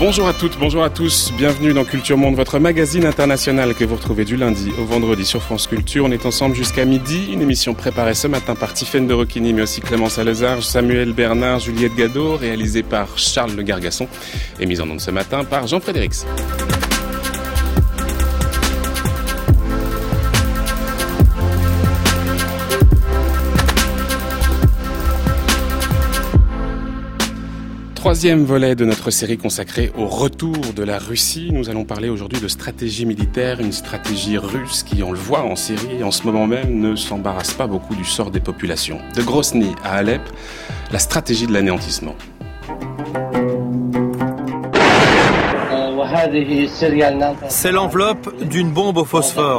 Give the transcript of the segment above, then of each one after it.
Bonjour à toutes, bonjour à tous, bienvenue dans Culture Monde, votre magazine international que vous retrouvez du lundi au vendredi sur France Culture. On est ensemble jusqu'à midi, une émission préparée ce matin par Tiffaine de Roquigny, mais aussi Clément Salazar, Samuel Bernard, Juliette Gadot, réalisée par Charles Le Gargasson et mise en onde ce matin par Jean-Frédéric. Troisième volet de notre série consacrée au retour de la Russie. Nous allons parler aujourd'hui de stratégie militaire, une stratégie russe qui, on le voit en Syrie, en ce moment même, ne s'embarrasse pas beaucoup du sort des populations. De Grozny à Alep, la stratégie de l'anéantissement. C'est l'enveloppe d'une bombe au phosphore.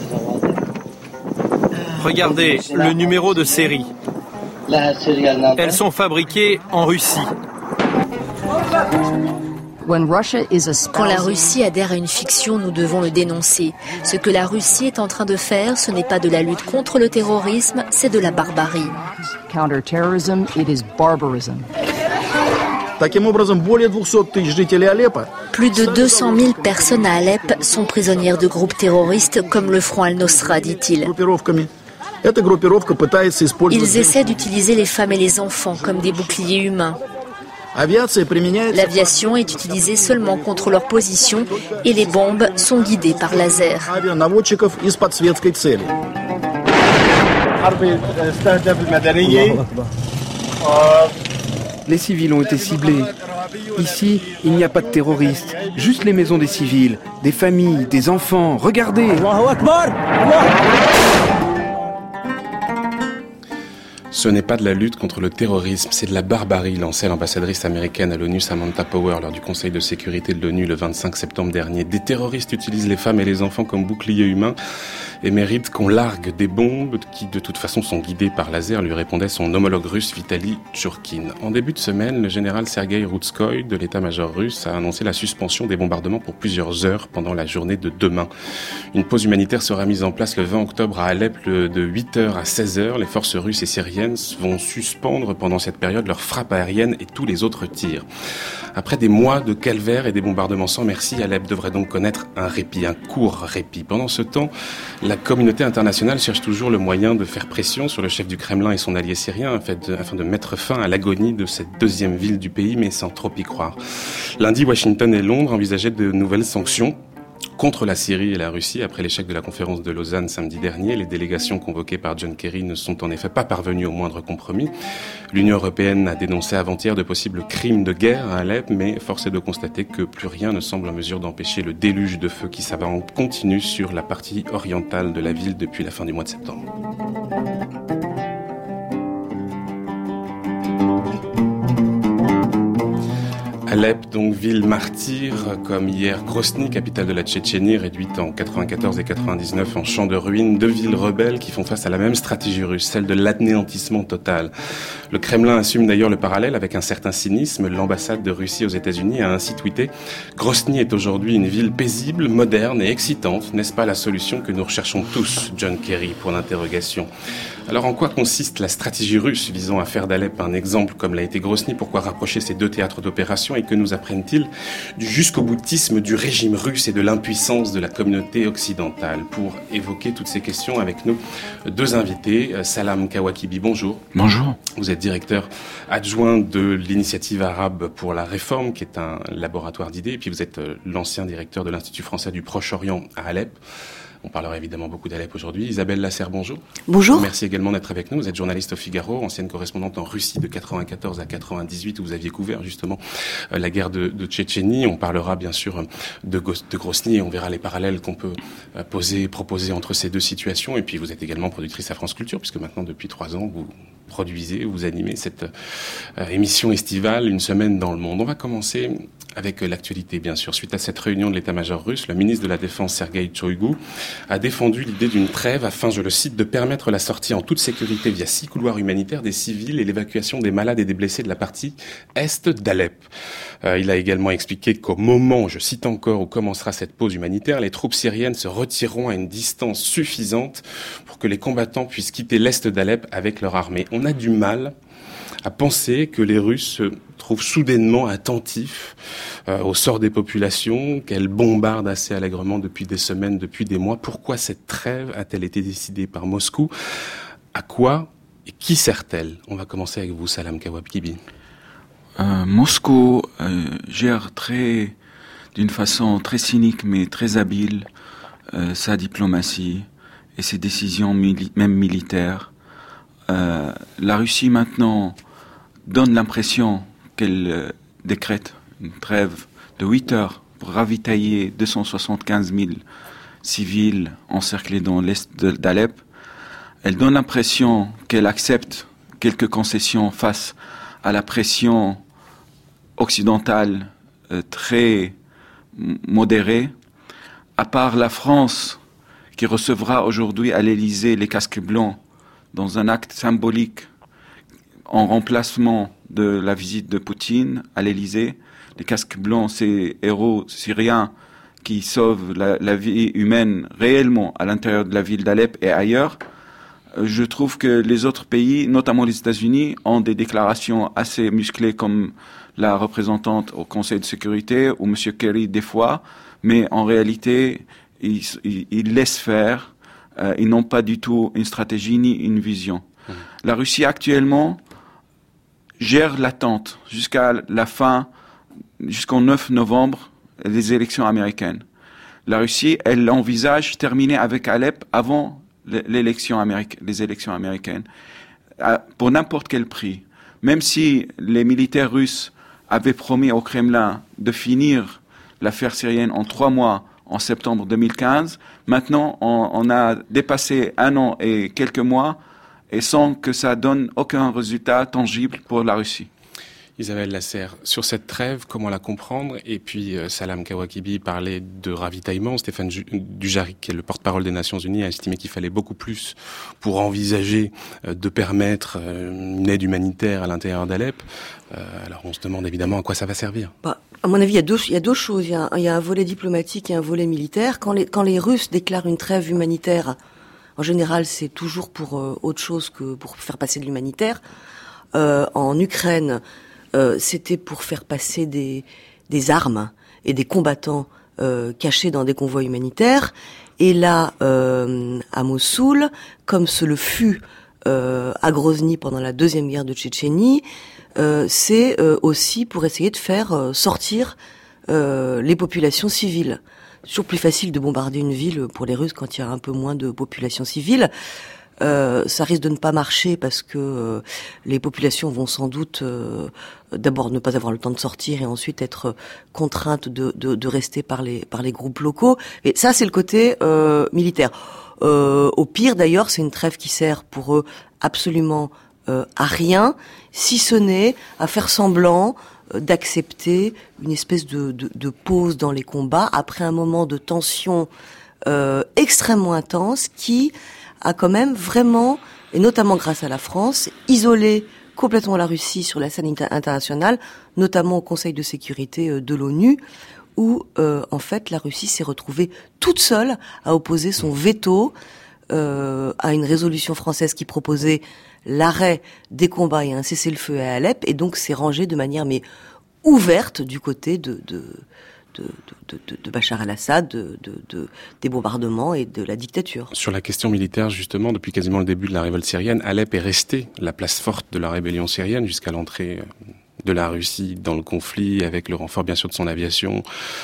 Regardez le numéro de série. Elles sont fabriquées en Russie. Quand la Russie adhère à une fiction, nous devons le dénoncer. Ce que la Russie est en train de faire, ce n'est pas de la lutte contre le terrorisme, c'est de la barbarie. Plus de 200 000 personnes à Alep sont prisonnières de groupes terroristes comme le Front Al-Nosra, dit-il. Ils essaient d'utiliser les femmes et les enfants comme des boucliers humains. L'aviation est utilisée seulement contre leur position et les bombes sont guidées par laser. Les civils ont été ciblés. Ici, il n'y a pas de terroristes, juste les maisons des civils, des familles, des enfants. Regardez! Ce n'est pas de la lutte contre le terrorisme, c'est de la barbarie, lançait l'ambassadrice américaine à l'ONU Samantha Power lors du Conseil de sécurité de l'ONU le 25 septembre dernier. Des terroristes utilisent les femmes et les enfants comme boucliers humains et méritent qu'on largue des bombes qui de toute façon sont guidées par laser, lui répondait son homologue russe Vitaly Tchourkine. En début de semaine, le général Sergueï Routskoï de l'état-major russe a annoncé la suspension des bombardements pour plusieurs heures pendant la journée de demain. Une pause humanitaire sera mise en place le 20 octobre à Alep de 8h à 16h. Les forces russes et syriennes vont suspendre pendant cette période leurs frappes aériennes et tous les autres tirs. Après des mois de calvaire et des bombardements sans merci, Alep devrait donc connaître un répit, un court répit. Pendant ce temps, la communauté internationale cherche toujours le moyen de faire pression sur le chef du Kremlin et son allié syrien afin de mettre fin à l'agonie de cette deuxième ville du pays, mais sans trop y croire. Lundi, Washington et Londres envisageaient de nouvelles sanctions contre la Syrie et la Russie. Après l'échec de la conférence de Lausanne samedi dernier, les délégations convoquées par John Kerry ne sont en effet pas parvenues au moindre compromis. L'Union européenne a dénoncé avant-hier de possibles crimes de guerre à Alep, mais force est de constater que plus rien ne semble en mesure d'empêcher le déluge de feu qui s'abat en continu sur la partie orientale de la ville depuis la fin du mois de septembre. Alep, donc ville martyre, comme hier Grozny, capitale de la Tchétchénie, réduite en 94 et 99 en champ de ruines, deux villes rebelles qui font face à la même stratégie russe, celle de l'anéantissement total. Le Kremlin assume d'ailleurs le parallèle avec un certain cynisme. L'ambassade de Russie aux États-Unis a ainsi tweeté « Grozny est aujourd'hui une ville paisible, moderne et excitante. N'est-ce pas la solution que nous recherchons tous, John Kerry ?» pour l'interrogation. Alors en quoi consiste la stratégie russe visant à faire d'Alep un exemple comme l'a été Grozny? Pourquoi rapprocher ces deux théâtres d'opération et que nous apprennent-ils du jusqu'au-boutisme du régime russe et de l'impuissance de la communauté occidentale? Pour évoquer toutes ces questions avec nous, deux invités. Salam Kawakibi, bonjour. Bonjour. Vous êtes directeur adjoint de l'Initiative arabe pour la réforme, qui est un laboratoire d'idées, et puis vous êtes l'ancien directeur de l'Institut français du Proche-Orient à Alep. On parlera évidemment beaucoup d'Alep aujourd'hui. Isabelle Lasserre, bonjour. Bonjour. Merci également d'être avec nous. Vous êtes journaliste au Figaro, ancienne correspondante en Russie de 94 à 98, où vous aviez couvert justement la guerre de Tchétchénie. On parlera bien sûr de Grozny et on verra les parallèles qu'on peut proposer entre ces deux situations. Et puis vous êtes également productrice à France Culture, puisque maintenant depuis 3 ans, vous animez cette émission estivale, Une semaine dans le monde. On va commencer avec l'actualité, bien sûr. Suite à cette réunion de l'état-major russe, le ministre de la Défense, Sergueï Shoigu, a défendu l'idée d'une trêve afin, je le cite, de permettre la sortie en toute sécurité via 6 couloirs humanitaires des civils et l'évacuation des malades et des blessés de la partie est d'Alep. Il a également expliqué qu'au moment, je cite encore, où commencera cette pause humanitaire, les troupes syriennes se retireront à une distance suffisante pour que les combattants puissent quitter l'est d'Alep avec leur armée. On a du mal à penser que les Russes se trouvent soudainement attentifs au sort des populations, qu'elles bombardent assez allègrement depuis des semaines, depuis des mois. Pourquoi cette trêve a-t-elle été décidée par Moscou? À quoi et qui sert-elle? On va commencer avec vous, Salam Kawakhibi. Moscou gère d'une façon très cynique mais très habile sa diplomatie et ses décisions même militaires. La Russie maintenant donne l'impression qu'elle décrète une trêve de 8 heures pour ravitailler 275 000 civils encerclés dans l'est d'Alep. Elle donne l'impression qu'elle accepte quelques concessions face à la pression occidentale très modérée. À part la France, qui recevra aujourd'hui à l'Élysée les casques blancs dans un acte symbolique en remplacement de la visite de Poutine à l'Élysée. Les casques blancs, ces héros syriens qui sauvent la vie humaine réellement à l'intérieur de la ville d'Alep et ailleurs. Je trouve que les autres pays, notamment les États-Unis, ont des déclarations assez musclées comme la représentante au Conseil de sécurité ou M. Kerry des fois, mais en réalité, ils laissent faire. Ils n'ont pas du tout une stratégie ni une vision. La Russie actuellement gère l'attente jusqu'à la fin, jusqu'au 9 novembre, des élections américaines. La Russie, elle envisage terminer avec Alep avant les élections américaines, pour n'importe quel prix. Même si les militaires russes avaient promis au Kremlin de finir l'affaire syrienne en 3 mois, en septembre 2015. Maintenant, on a dépassé 1 an et quelques mois et sans que ça donne aucun résultat tangible pour la Russie. Isabelle Lasserre, sur cette trêve, comment la comprendre? Et puis Salam Kawakhibi parlait de ravitaillement. Stéphane Dujarric, qui est le porte-parole des Nations Unies, a estimé qu'il fallait beaucoup plus pour envisager de permettre une aide humanitaire à l'intérieur d'Alep. Alors on se demande évidemment à quoi ça va servir. À mon avis, il y a deux choses. Il y a un volet diplomatique et un volet militaire. Quand les Russes déclarent une trêve humanitaire, en général, c'est toujours pour autre chose que pour faire passer de l'humanitaire. En Ukraine, c'était pour faire passer des armes et des combattants cachés dans des convois humanitaires. Et là, à Mossoul, comme ce le fut à Grozny pendant la deuxième guerre de Tchétchénie, c'est aussi pour essayer de faire sortir les populations civiles. C'est toujours plus facile de bombarder une ville pour les Russes quand il y a un peu moins de population civile. Ça risque de ne pas marcher parce que les populations vont sans doute d'abord ne pas avoir le temps de sortir et ensuite être contraintes de rester par les groupes locaux. Et ça, c'est le côté militaire. Au pire, d'ailleurs, c'est une trêve qui sert pour eux absolument à rien, si ce n'est à faire semblant d'accepter une espèce de pause dans les combats après un moment de tension extrêmement intense qui a quand même vraiment, et notamment grâce à la France, isolé complètement la Russie sur la scène internationale, notamment au Conseil de sécurité de l'ONU, où en fait la Russie s'est retrouvée toute seule à opposer son veto à une résolution française qui proposait l'arrêt des combats et un cessez-le-feu à Alep, et donc s'est rangée de manière ouverte du côté de Bachar el-Assad, des bombardements et de la dictature. Sur la question militaire, justement, depuis quasiment le début de la révolte syrienne, Alep est restée la place forte de la rébellion syrienne jusqu'à l'entrée de la Russie dans le conflit, avec le renfort bien sûr de son aviation.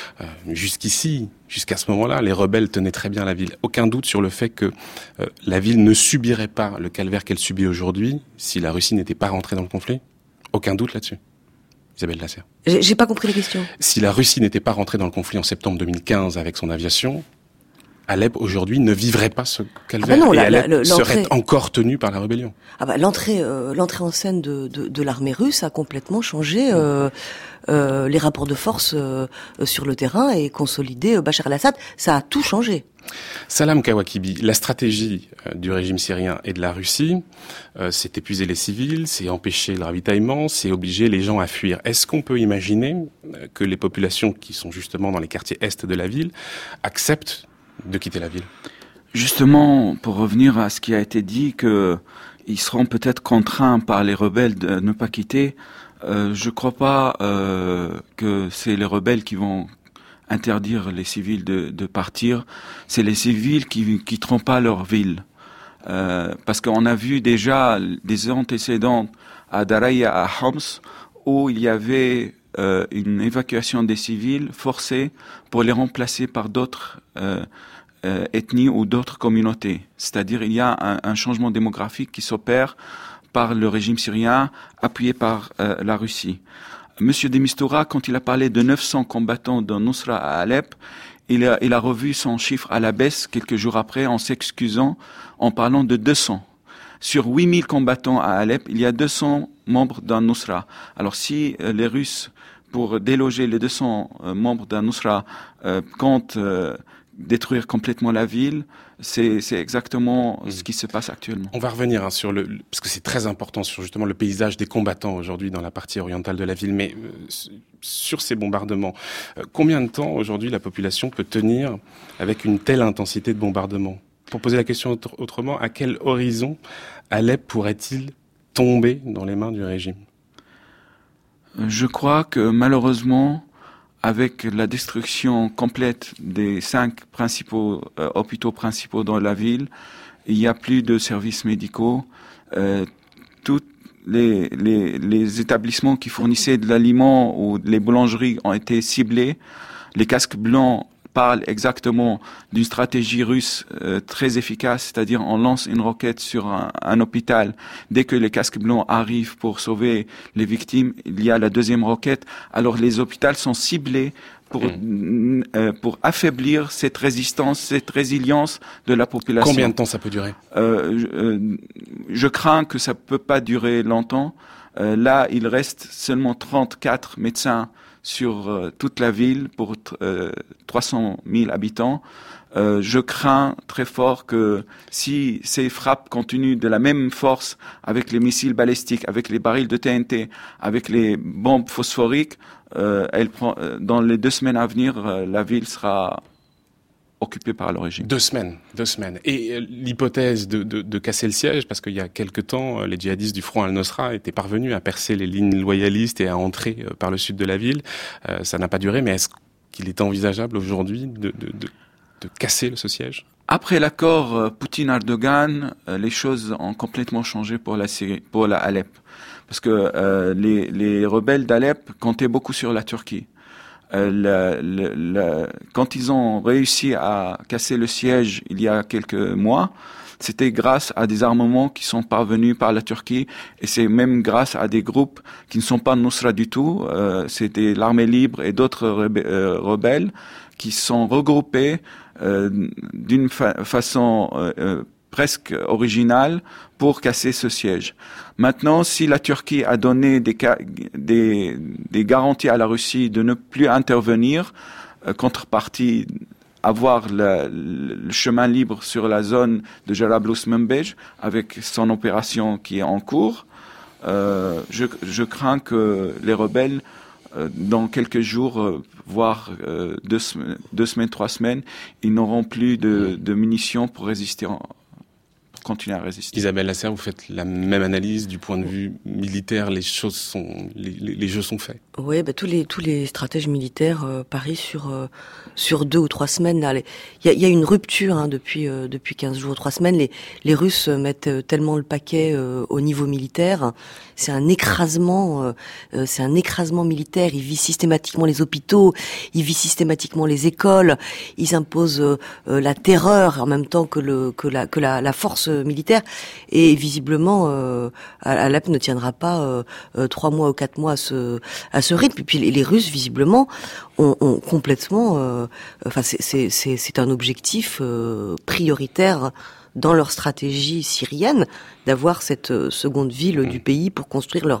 Jusqu'à ce moment-là, les rebelles tenaient très bien la ville. Aucun doute sur le fait que la ville ne subirait pas le calvaire qu'elle subit aujourd'hui si la Russie n'était pas rentrée dans le conflit. Aucun doute là-dessus. Isabelle Lasserre. J'ai pas compris la question. Si la Russie n'était pas rentrée dans le conflit en septembre 2015 avec son aviation, Alep aujourd'hui ne vivrait pas ce calvaire. Non, et Alep serait encore tenue par la rébellion. L'entrée en scène de l'armée russe a complètement changé les rapports de force sur le terrain et consolidé Bachar el-Assad. Ça a tout changé. Salam Kawakhibi, la stratégie du régime syrien et de la Russie, c'est épuiser les civils, c'est empêcher le ravitaillement, c'est obliger les gens à fuir. Est-ce qu'on peut imaginer que les populations qui sont justement dans les quartiers est de la ville acceptent de quitter la ville? Justement, pour revenir à ce qui a été dit, que ils seront peut-être contraints par les rebelles de ne pas quitter. Je crois pas que c'est les rebelles qui vont interdire les civils de partir. C'est les civils qui quitteront pas leur ville. Parce qu'on a vu déjà des antécédents à Daraya, à Homs, où il y avait une évacuation des civils forcée pour les remplacer par d'autres ethnies ou d'autres communautés. C'est-à-dire il y a un changement démographique qui s'opère par le régime syrien, appuyé par la Russie. Monsieur de Mistura, quand il a parlé de 900 combattants de Nusra à Alep, il a revu son chiffre à la baisse quelques jours après en s'excusant, en parlant de 200. Sur 8000 combattants à Alep, il y a 200 membres d'un Nusra. Alors si les Russes, pour déloger les 200 membres d'un Nusra, comptent détruire complètement la ville, c'est exactement ce qui se passe actuellement. On va revenir sur parce que c'est très important sur justement le paysage des combattants aujourd'hui dans la partie orientale de la ville, mais sur ces bombardements, combien de temps aujourd'hui la population peut tenir avec une telle intensité de bombardement? Pour poser la question autrement, à quel horizon Alep pourrait-il tomber dans les mains du régime? Je crois que malheureusement, avec la destruction complète des 5 principaux hôpitaux principaux dans la ville, il n'y a plus de services médicaux. Tous les établissements qui fournissaient de l'aliment ou les boulangeries ont été ciblés. Les casques blancs parlent exactement d'une stratégie russe très efficace, c'est-à-dire on lance une roquette sur un hôpital. Dès que les casques blancs arrivent pour sauver les victimes, il y a la deuxième roquette. Alors les hôpitaux sont ciblés pour affaiblir cette résistance, cette résilience de la population. Combien de temps ça peut durer? Je crains que ça peut pas durer longtemps. Là, il reste seulement 34 médecins sur toute la ville pour 300 000 habitants. Je crains très fort que si ces frappes continuent de la même force avec les missiles balistiques, avec les barils de TNT, avec les bombes phosphoriques, dans les 2 semaines à venir, la ville sera occupée par le régime. 2 semaines. Et l'hypothèse de casser le siège, parce qu'il y a quelque temps, les djihadistes du Front Al-Nosra étaient parvenus à percer les lignes loyalistes et à entrer par le sud de la ville. Ça n'a pas duré, mais est-ce qu'il est envisageable aujourd'hui de casser ce siège? Après l'accord Poutine-Erdogan, les choses ont complètement changé pour la Syrie, pour la Alep. Parce que les rebelles d'Alep comptaient beaucoup sur la Turquie. Quand ils ont réussi à casser le siège il y a quelques mois, c'était grâce à des armements qui sont parvenus par la Turquie, et c'est même grâce à des groupes qui ne sont pas Nusra du tout. C'était l'armée libre et d'autres rebelles qui sont regroupés d'une façon presque originale pour casser ce siège. Maintenant, si la Turquie a donné des garanties à la Russie de ne plus intervenir, contrepartie, avoir le chemin libre sur la zone de Jarablus-Manbij avec son opération qui est en cours, je crains que les rebelles, dans quelques jours, voire 2 semaines, 3 semaines, ils n'auront plus de munitions pour résister, continuer à résister. Isabelle Lasserre, vous faites la même analyse du point de vue militaire. Les jeux sont faits. Oui, tous les stratèges militaires parient sur 2 ou 3 semaines. Là, il y a une rupture depuis 15 jours, 3 semaines. Les Russes mettent tellement le paquet au niveau militaire. C'est un écrasement militaire. Ils visent systématiquement les hôpitaux, ils visent systématiquement les écoles. Ils imposent la terreur en même temps que la force militaire. Et visiblement, Alep ne tiendra pas 3 mois ou 4 mois à ce rythme. Et puis les Russes, visiblement, ont complètement... c'est un objectif prioritaire dans leur stratégie syrienne, d'avoir cette seconde ville du pays pour construire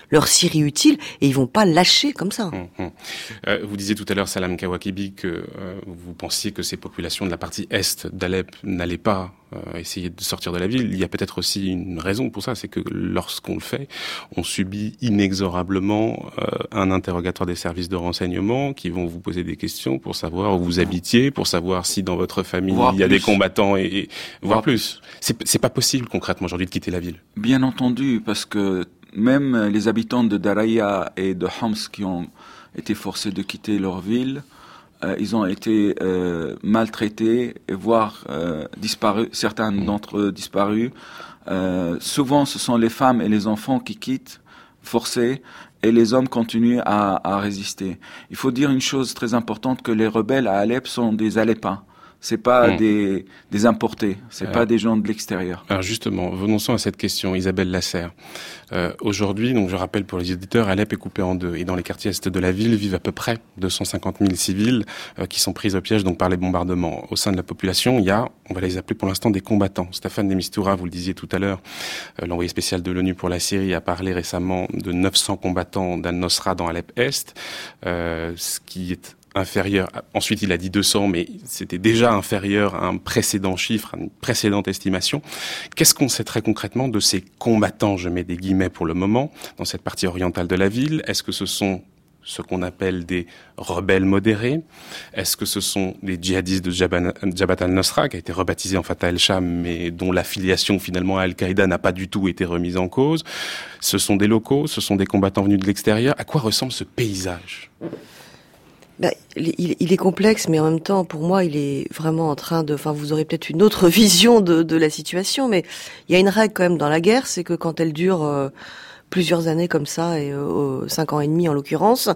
leur Syrie utile, et ils vont pas lâcher comme ça. Vous disiez tout à l'heure, Salam Kawakibi, que vous pensiez que ces populations de la partie est d'Alep n'allaient pas essayer de sortir de la ville. Il y a peut-être aussi une raison pour ça, c'est que lorsqu'on le fait, on subit inexorablement un interrogatoire des services de renseignement qui vont vous poser des questions pour savoir où vous habitiez, pour savoir si dans votre famille il y a des combattants et voire plus. C'est pas possible concrètement aujourd'hui de quitter la ville. Bien entendu, parce que même les habitants de Daraya et de Homs qui ont été forcés de quitter leur ville, ils ont été maltraités, voire disparus, certains d'entre eux disparus. Souvent, ce sont les femmes et les enfants qui quittent, forcés, et les hommes continuent à résister. Il faut dire une chose très importante, que les rebelles à Alep sont des Alepins. C'est pas des importés, c'est pas des gens de l'extérieur. Alors justement, venons-en à cette question, Isabelle Lasserre. Aujourd'hui, donc je rappelle pour les auditeurs, Alep est coupé en deux, et dans les quartiers est de la ville vivent à peu près 250 000 civils qui sont pris au piège donc par les bombardements. Au sein de la population, il y a, on va les appeler pour l'instant des combattants. Staffan de Mistura, vous le disiez tout à l'heure, l'envoyé spécial de l'ONU pour la Syrie a parlé récemment de 900 combattants d'Al-Nosra dans Alep Est, ce qui est inférieur. Ensuite, il a dit 200, mais c'était déjà inférieur à un précédent chiffre, à une précédente estimation. Qu'est-ce qu'on sait très concrètement de ces combattants, je mets des guillemets pour le moment, dans cette partie orientale de la ville? Est-ce que ce sont ce qu'on appelle des rebelles modérés? Est-ce que ce sont des djihadistes de Jabhat al-Nusra, qui a été rebaptisé en Fatah el-Sham, mais dont l'affiliation finalement à Al-Qaïda n'a pas du tout été remise en cause? Ce sont des locaux? Ce sont des combattants venus de l'extérieur? À quoi ressemble ce paysage? Il est complexe, mais en même temps, pour moi, il est vraiment en train de... Enfin, vous aurez peut-être une autre vision de la situation, mais il y a une règle quand même dans la guerre, c'est que quand elle dure plusieurs années comme ça, et 5 ans et demi en l'occurrence,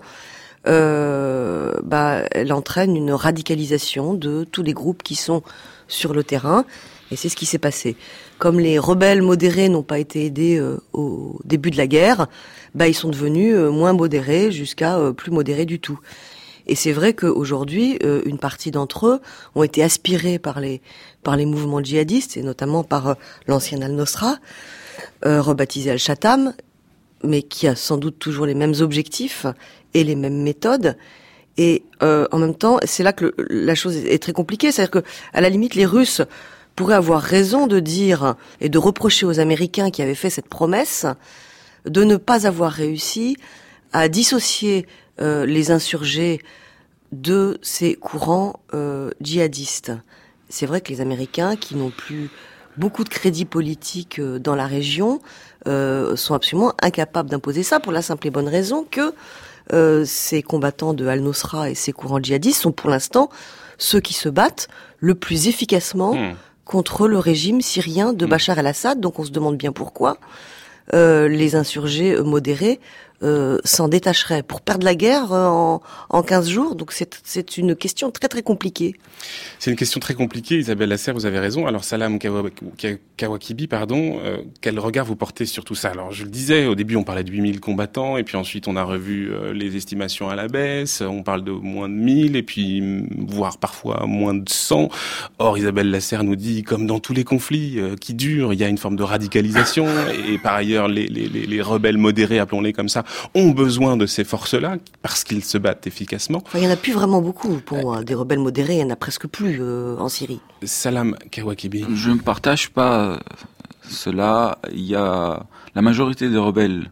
elle entraîne une radicalisation de tous les groupes qui sont sur le terrain, et c'est ce qui s'est passé. Comme les rebelles modérés n'ont pas été aidés au début de la guerre, ils sont devenus moins modérés jusqu'à plus modérés du tout. Et c'est vrai qu'aujourd'hui, une partie d'entre eux ont été aspirés par les mouvements djihadistes, et notamment par l'ancien Al-Nosra, rebaptisé Al-Shatam, mais qui a sans doute toujours les mêmes objectifs et les mêmes méthodes. Et en même temps, c'est là que la chose est très compliquée. C'est-à-dire que, à la limite, les Russes pourraient avoir raison de dire et de reprocher aux Américains qui avaient fait cette promesse de ne pas avoir réussi à dissocier les insurgés de ces courants djihadistes. C'est vrai que les Américains, qui n'ont plus beaucoup de crédit politique dans la région, sont absolument incapables d'imposer ça, pour la simple et bonne raison que ces combattants de Al-Nosra et ces courants djihadistes sont pour l'instant ceux qui se battent le plus efficacement contre le régime syrien de Bachar el-Assad. Donc on se demande bien pourquoi les insurgés modérés s'en détacheraient pour perdre la guerre en 15 jours. Donc c'est une question très très compliquée. C'est une question très compliquée, Isabelle Lasserre, vous avez raison. Alors Salam Kawakibi, quel regard vous portez sur tout ça? Alors je le disais, au début on parlait de 8000 combattants, et puis ensuite on a revu les estimations à la baisse, on parle de moins de 1000, et puis voire parfois moins de 100. Or Isabelle Lasserre nous dit, comme dans tous les conflits qui durent, il y a une forme de radicalisation, et par ailleurs les rebelles modérés, appelons-les comme ça, ont besoin de ces forces-là, parce qu'ils se battent efficacement. Enfin, il n'y en a plus vraiment beaucoup, pour moi. Des rebelles modérés, il n'y en a presque plus en Syrie. Salam Kawakibi. Je ne partage pas cela. La majorité des rebelles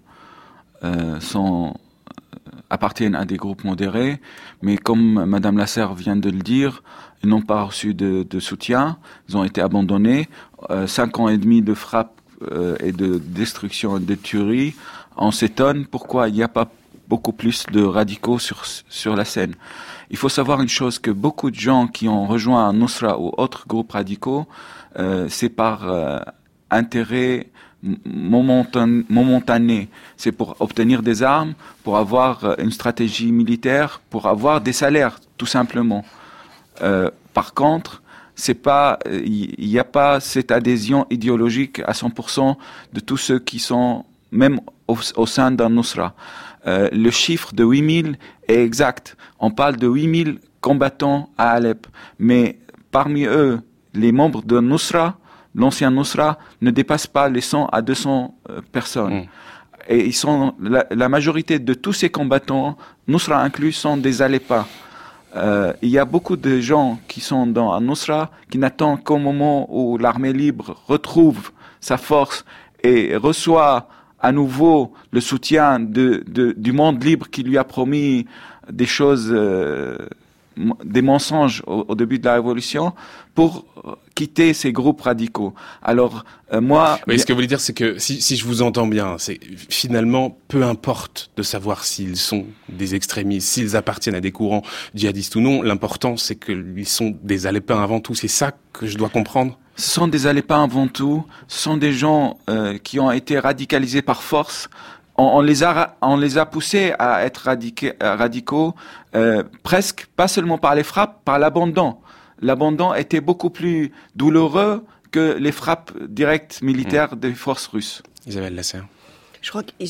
appartiennent à des groupes modérés, mais comme Madame Lasserre vient de le dire, ils n'ont pas reçu de soutien, ils ont été abandonnés. 5 ans et demi de frappe et de destruction et de tuerie. On s'étonne pourquoi il n'y a pas beaucoup plus de radicaux sur la scène. Il faut savoir une chose, que beaucoup de gens qui ont rejoint Nusra ou autres groupes radicaux, c'est par intérêt momentané. C'est pour obtenir des armes, pour avoir une stratégie militaire, pour avoir des salaires, tout simplement. Par contre, il n'y a pas cette adhésion idéologique à 100% de tous ceux qui sont même au sein d'un Nusra. Le chiffre de 8000 est exact. On parle de 8000 combattants à Alep. Mais parmi eux, les membres de Nusra, l'ancien Nusra, ne dépassent pas les 100 à 200 personnes. et ils sont la majorité de tous ces combattants, Nusra inclus, sont des Aleppas. Il y a beaucoup de gens qui sont dans Nusra qui n'attendent qu'au moment où l'armée libre retrouve sa force et reçoit à nouveau le soutien du monde libre qui lui a promis des choses, des mensonges au début de la révolution, pour quitter ces groupes radicaux. Alors moi, oui, ce que vous voulez dire, c'est que si je vous entends bien, c'est finalement peu importe de savoir s'ils sont des extrémistes, s'ils appartiennent à des courants djihadistes ou non. L'important, c'est qu'ils sont des Alepins avant tout. C'est ça que je dois comprendre. Ce sont des Alepins avant tout. Ce sont des gens qui ont été radicalisés par force. On les a poussés à être radicaux, presque pas seulement par les frappes, par l'abandon. L'abandon était beaucoup plus douloureux que les frappes directes militaires des forces russes. Isabelle Lasserre. Je crois que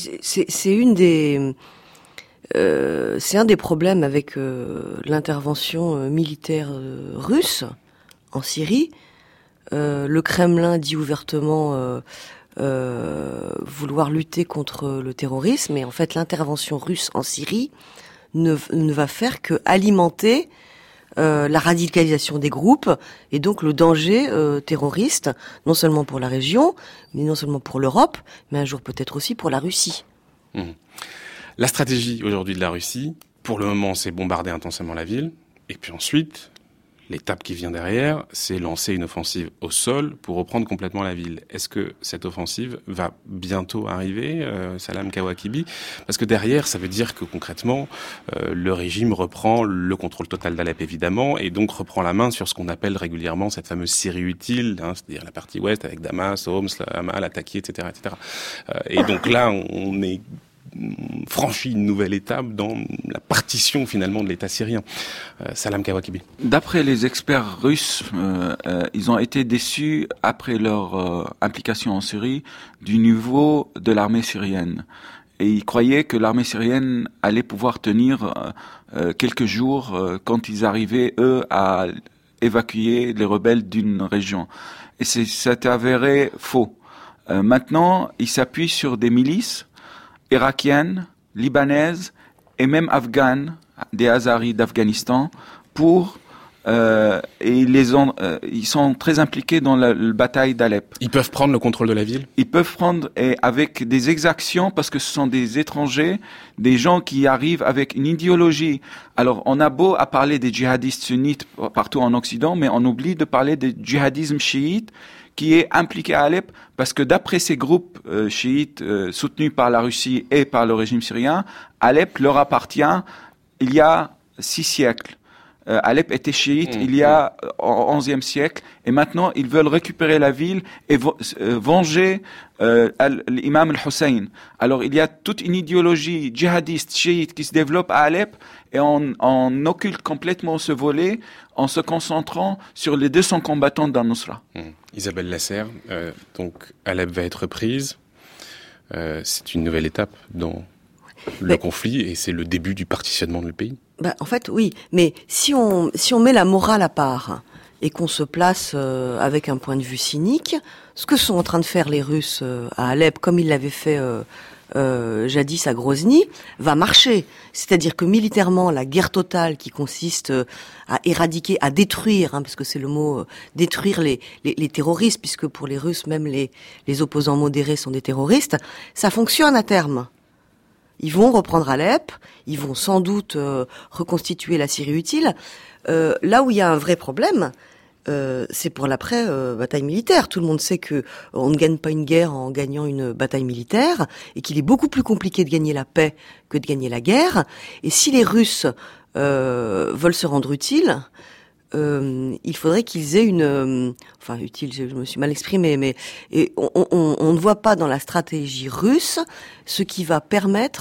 c'est un des problèmes avec l'intervention militaire russe en Syrie. Le Kremlin dit ouvertement vouloir lutter contre le terrorisme, et en fait l'intervention russe en Syrie ne va faire que alimenter la radicalisation des groupes et donc le danger terroriste, non seulement pour la région, mais non seulement pour l'Europe, mais un jour peut-être aussi pour la Russie. La stratégie aujourd'hui de la Russie, pour le moment, c'est bombarder intensément la ville, et puis ensuite, l'étape qui vient derrière, c'est lancer une offensive au sol pour reprendre complètement la ville. Est-ce que cette offensive va bientôt arriver, Salam Kawakibi ? Parce que derrière, ça veut dire que concrètement, le régime reprend le contrôle total d'Alep, évidemment, et donc reprend la main sur ce qu'on appelle régulièrement cette fameuse Syrie utile, c'est-à-dire la partie ouest avec Damas, Homs, Hama, Latakia, etc., etc. Et donc là, on est franchi une nouvelle étape dans la partition finalement de l'État syrien. Salam Kawakibi. D'après les experts russes, ils ont été déçus après leur implication en Syrie du niveau de l'armée syrienne. Et ils croyaient que l'armée syrienne allait pouvoir tenir quelques jours quand ils arrivaient, eux, à évacuer les rebelles d'une région. Et c'est avéré faux. Maintenant, ils s'appuient sur des milices irakiennes, libanaises et même afghanes, des Azaris d'Afghanistan, ils sont très impliqués dans la bataille d'Alep. Ils peuvent prendre le contrôle de la ville ? Ils peuvent prendre, et avec des exactions, parce que ce sont des étrangers, des gens qui arrivent avec une idéologie. Alors, on a beau à parler des djihadistes sunnites partout en Occident, mais on oublie de parler du djihadisme chiite, qui est impliqué à Alep, parce que d'après ces groupes chiites soutenus par la Russie et par le régime syrien, Alep leur appartient il y a 6 siècles. Alep était chiite il y a au XIe siècle, et maintenant ils veulent récupérer la ville et venger l'imam al-Hussein. Alors il y a toute une idéologie djihadiste chiite qui se développe à Alep, et on occulte complètement ce volet en se concentrant sur les 200 combattants d'Al-Nusra. Isabelle Lasserre, donc Alep va être prise. C'est une nouvelle étape dans le conflit, et c'est le début du partitionnement du pays. En fait, oui. Mais si on met la morale à part et qu'on se place avec un point de vue cynique, ce que sont en train de faire les Russes à Alep, comme ils l'avaient fait jadis à Grozny, va marcher. C'est-à-dire que militairement, la guerre totale qui consiste à éradiquer, à détruire, parce que c'est le mot, détruire les terroristes, puisque pour les Russes, même les opposants modérés sont des terroristes, ça fonctionne à terme. Ils vont reprendre Alep, ils vont sans doute reconstituer la Syrie utile. Là où il y a un vrai problème, c'est pour l'après-bataille militaire. Tout le monde sait que on ne gagne pas une guerre en gagnant une bataille militaire, et qu'il est beaucoup plus compliqué de gagner la paix que de gagner la guerre. Et si les Russes veulent se rendre utiles, il faudrait qu'ils aient utile, je me suis mal exprimée, mais on ne voit pas dans la stratégie russe ce qui va permettre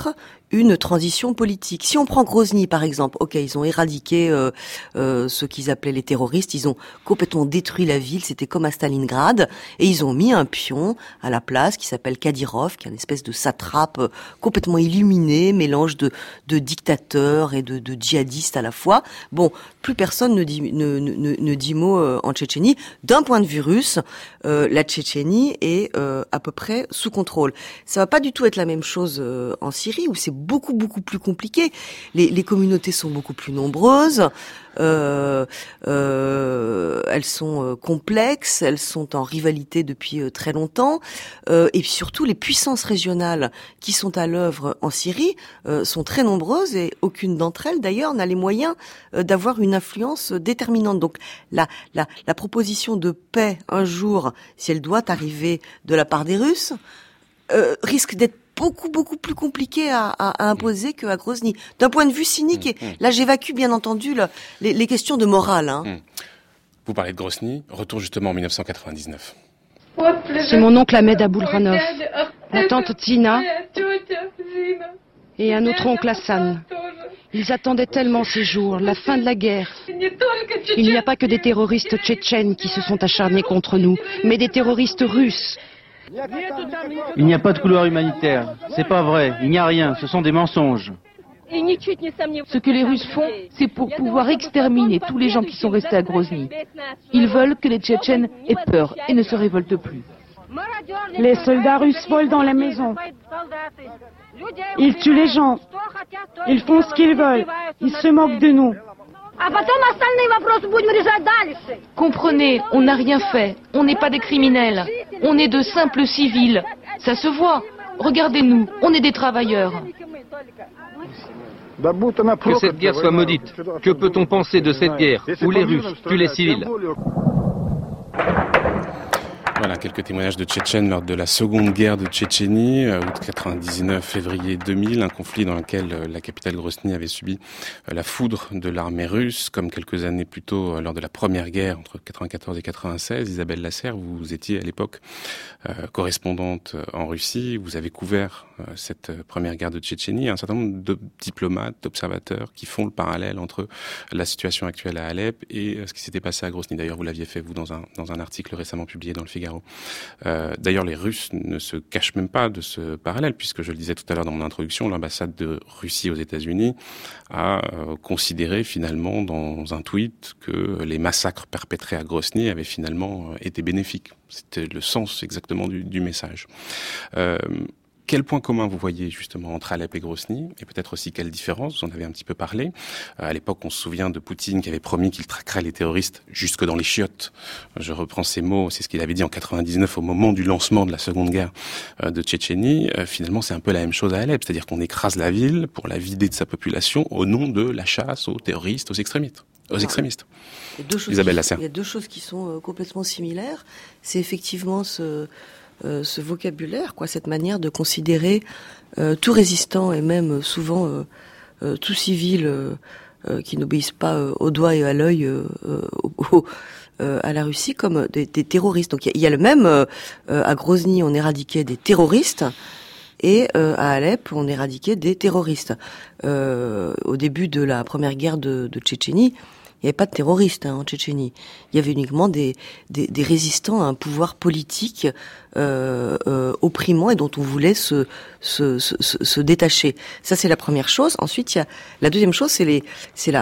une transition politique. Si on prend Grozny par exemple, ils ont éradiqué ceux qu'ils appelaient les terroristes, ils ont complètement détruit la ville, c'était comme à Stalingrad, et ils ont mis un pion à la place qui s'appelle Kadyrov, qui est une espèce de satrape complètement illuminé, mélange de dictateurs et de djihadistes à la fois. Bon, plus personne ne dit mot en Tchétchénie. D'un point de vue russe, la Tchétchénie est à peu près sous contrôle. Ça va pas du tout être la même chose en Syrie, où c'est beaucoup plus compliqué. Les communautés sont beaucoup plus nombreuses. Elles sont complexes, elles sont en rivalité depuis très longtemps, et puis surtout les puissances régionales qui sont à l'œuvre en Syrie sont très nombreuses et aucune d'entre elles d'ailleurs n'a les moyens d'avoir une influence déterminante. Donc la proposition de paix un jour, si elle doit arriver de la part des Russes, risque d'être beaucoup plus compliqué à imposer qu'à Grozny. D'un point de vue cynique, et là j'évacue bien entendu les questions de morale. Vous parlez de Grozny, retour justement en 1999. C'est mon oncle Ahmed Aboulranov, ma tante Tina et un autre oncle Hassan. Ils attendaient tellement ces jours, la fin de la guerre. Il n'y a pas que des terroristes tchétchènes qui se sont acharnés contre nous, mais des terroristes russes. Il n'y a pas de couloir humanitaire. C'est pas vrai. Il n'y a rien. Ce sont des mensonges. Ce que les Russes font, c'est pour pouvoir exterminer tous les gens qui sont restés à Grozny. Ils veulent que les Tchétchènes aient peur et ne se révoltent plus. Les soldats russes volent dans les maisons. Ils tuent les gens. Ils font ce qu'ils veulent. Ils se moquent de nous. Comprenez, on n'a rien fait. On n'est pas des criminels. On est de simples civils. Ça se voit. Regardez-nous, on est des travailleurs. Que cette guerre soit maudite. Que peut-on penser de cette guerre où les Russes tuent les civils ? Voilà, quelques témoignages de Tchétchènes lors de la seconde guerre de Tchétchénie, août 99, février 2000, un conflit dans lequel la capitale Grozny avait subi la foudre de l'armée russe, comme quelques années plus tôt lors de la première guerre entre 94 et 96. Isabelle Lasserre, vous étiez à l'époque correspondante en Russie, vous avez couvert cette première guerre de Tchétchénie. Un certain nombre de diplomates, d'observateurs qui font le parallèle entre la situation actuelle à Alep et ce qui s'était passé à Grozny. D'ailleurs, vous l'aviez fait, vous, dans un article récemment publié dans le Figaro. D'ailleurs, les Russes ne se cachent même pas de ce parallèle, puisque je le disais tout à l'heure dans mon introduction, l'ambassade de Russie aux États-Unis a considéré finalement dans un tweet que les massacres perpétrés à Grozny avaient finalement été bénéfiques. C'était le sens exactement du message. Quel point commun vous voyez justement entre Alep et Grozny, et peut-être aussi quelle différence, vous en avez un petit peu parlé. À l'époque, on se souvient de Poutine qui avait promis qu'il traquerait les terroristes jusque dans les chiottes. Je reprends ces mots, c'est ce qu'il avait dit en 99 au moment du lancement de la seconde guerre de Tchétchénie. Finalement, c'est un peu la même chose à Alep, c'est-à-dire qu'on écrase la ville pour la vider de sa population au nom de la chasse aux terroristes, aux extrémistes. Isabelle Lasserre. Il y a deux choses qui sont complètement similaires. C'est effectivement ce vocabulaire, cette manière de considérer tout résistant et même souvent tout civil qui n'obéissent pas au doigt et à l'œil à la Russie comme des terroristes. Donc il y a le même à Grozny, on éradiquait des terroristes. Et à Alep, on éradiquait des terroristes. Au début de la première guerre de Tchétchénie, il n'y avait pas de terroristes en Tchétchénie. Il y avait uniquement des résistants à un pouvoir politique opprimant et dont on voulait se détacher. Ça, c'est la première chose. Ensuite, il y a la deuxième chose, c'est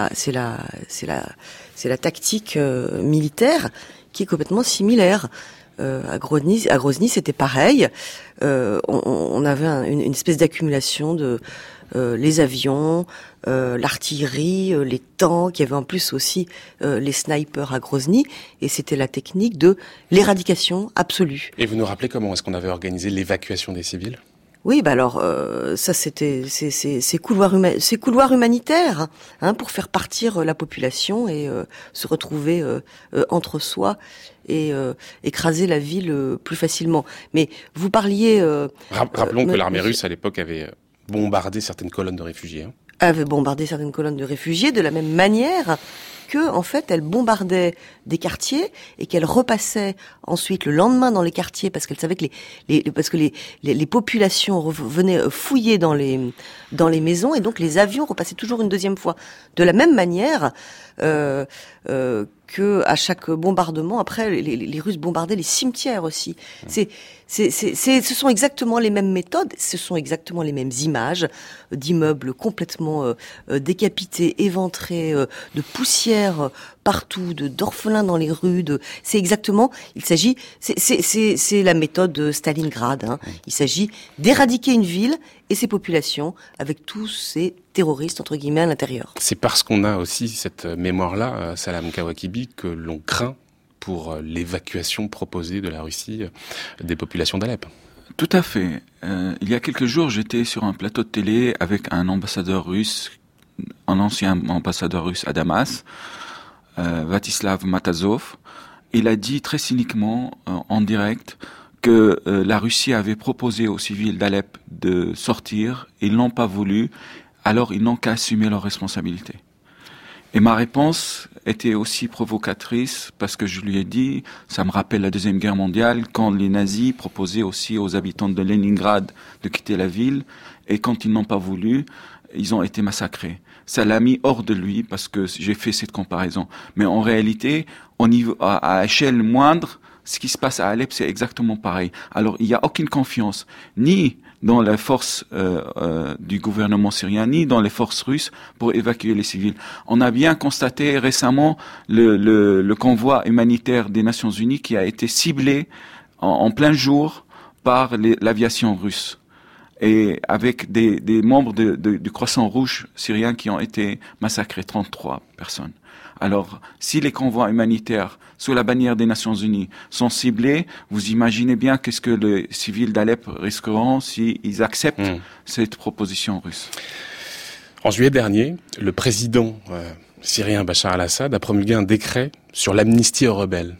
la tactique militaire qui est complètement similaire. À Grozny, c'était pareil. On avait une espèce d'accumulation de les avions, l'artillerie, les tanks. Il y avait en plus aussi les snipers à Grozny, et c'était la technique de l'éradication absolue. Et vous nous rappelez comment est-ce qu'on avait organisé l'évacuation des civils ? Oui, alors ça c'était ces couloirs humanitaires pour faire partir la population et se retrouver entre soi et écraser la ville plus facilement. Mais vous parliez rappelons que l'armée russe à l'époque avait bombardé certaines colonnes de réfugiés. Avait bombardé certaines colonnes de réfugiés de la même manière que en fait elle bombardait des quartiers et qu'elle repassait ensuite le lendemain dans les quartiers parce qu'elle savait que les populations venaient fouiller dans les maisons et donc les avions repassaient toujours une deuxième fois. De la même manière que à chaque bombardement, après les Russes bombardaient les cimetières aussi. Ce sont exactement les mêmes méthodes, ce sont exactement les mêmes images d'immeubles complètement décapités, éventrés, de poussière partout, d'orphelins dans les rues. C'est la méthode de Stalingrad. Hein. Il s'agit d'éradiquer une ville et ses populations avec tous ces terroristes entre guillemets à l'intérieur. C'est parce qu'on a aussi cette mémoire-là, Salam Kawakibi, que l'on craint pour l'évacuation proposée de la Russie des populations d'Alep. Tout à fait. Il y a quelques jours, j'étais sur un plateau de télé avec un ambassadeur russe, un ancien ambassadeur russe à Damas, Vatislav Matazov. Il a dit très cyniquement, en direct, que la Russie avait proposé aux civils d'Alep de sortir, ils n'ont pas voulu, alors ils n'ont qu'à assumer leurs responsabilités. Et ma réponse était aussi provocatrice parce que je lui ai dit, ça me rappelle la Deuxième Guerre mondiale, quand les nazis proposaient aussi aux habitants de Leningrad de quitter la ville, et quand ils n'ont pas voulu, ils ont été massacrés. Ça l'a mis hors de lui parce que j'ai fait cette comparaison. Mais en réalité, à échelle moindre, ce qui se passe à Alep, c'est exactement pareil. Alors, il n'y a aucune confiance, ni dans les forces du gouvernement syrien, ni dans les forces russes pour évacuer les civils. On a bien constaté récemment le convoi humanitaire des Nations Unies qui a été ciblé en plein jour par l'aviation russe. Et avec des membres du Croissant Rouge syrien qui ont été massacrés, 33 personnes. Alors, si les convois humanitaires sous la bannière des Nations Unies sont ciblés, vous imaginez bien qu'est-ce que les civils d'Alep risqueront s'ils acceptent cette proposition russe. En juillet dernier, le président syrien Bachar al-Assad a promulgué un décret sur l'amnistie aux rebelles.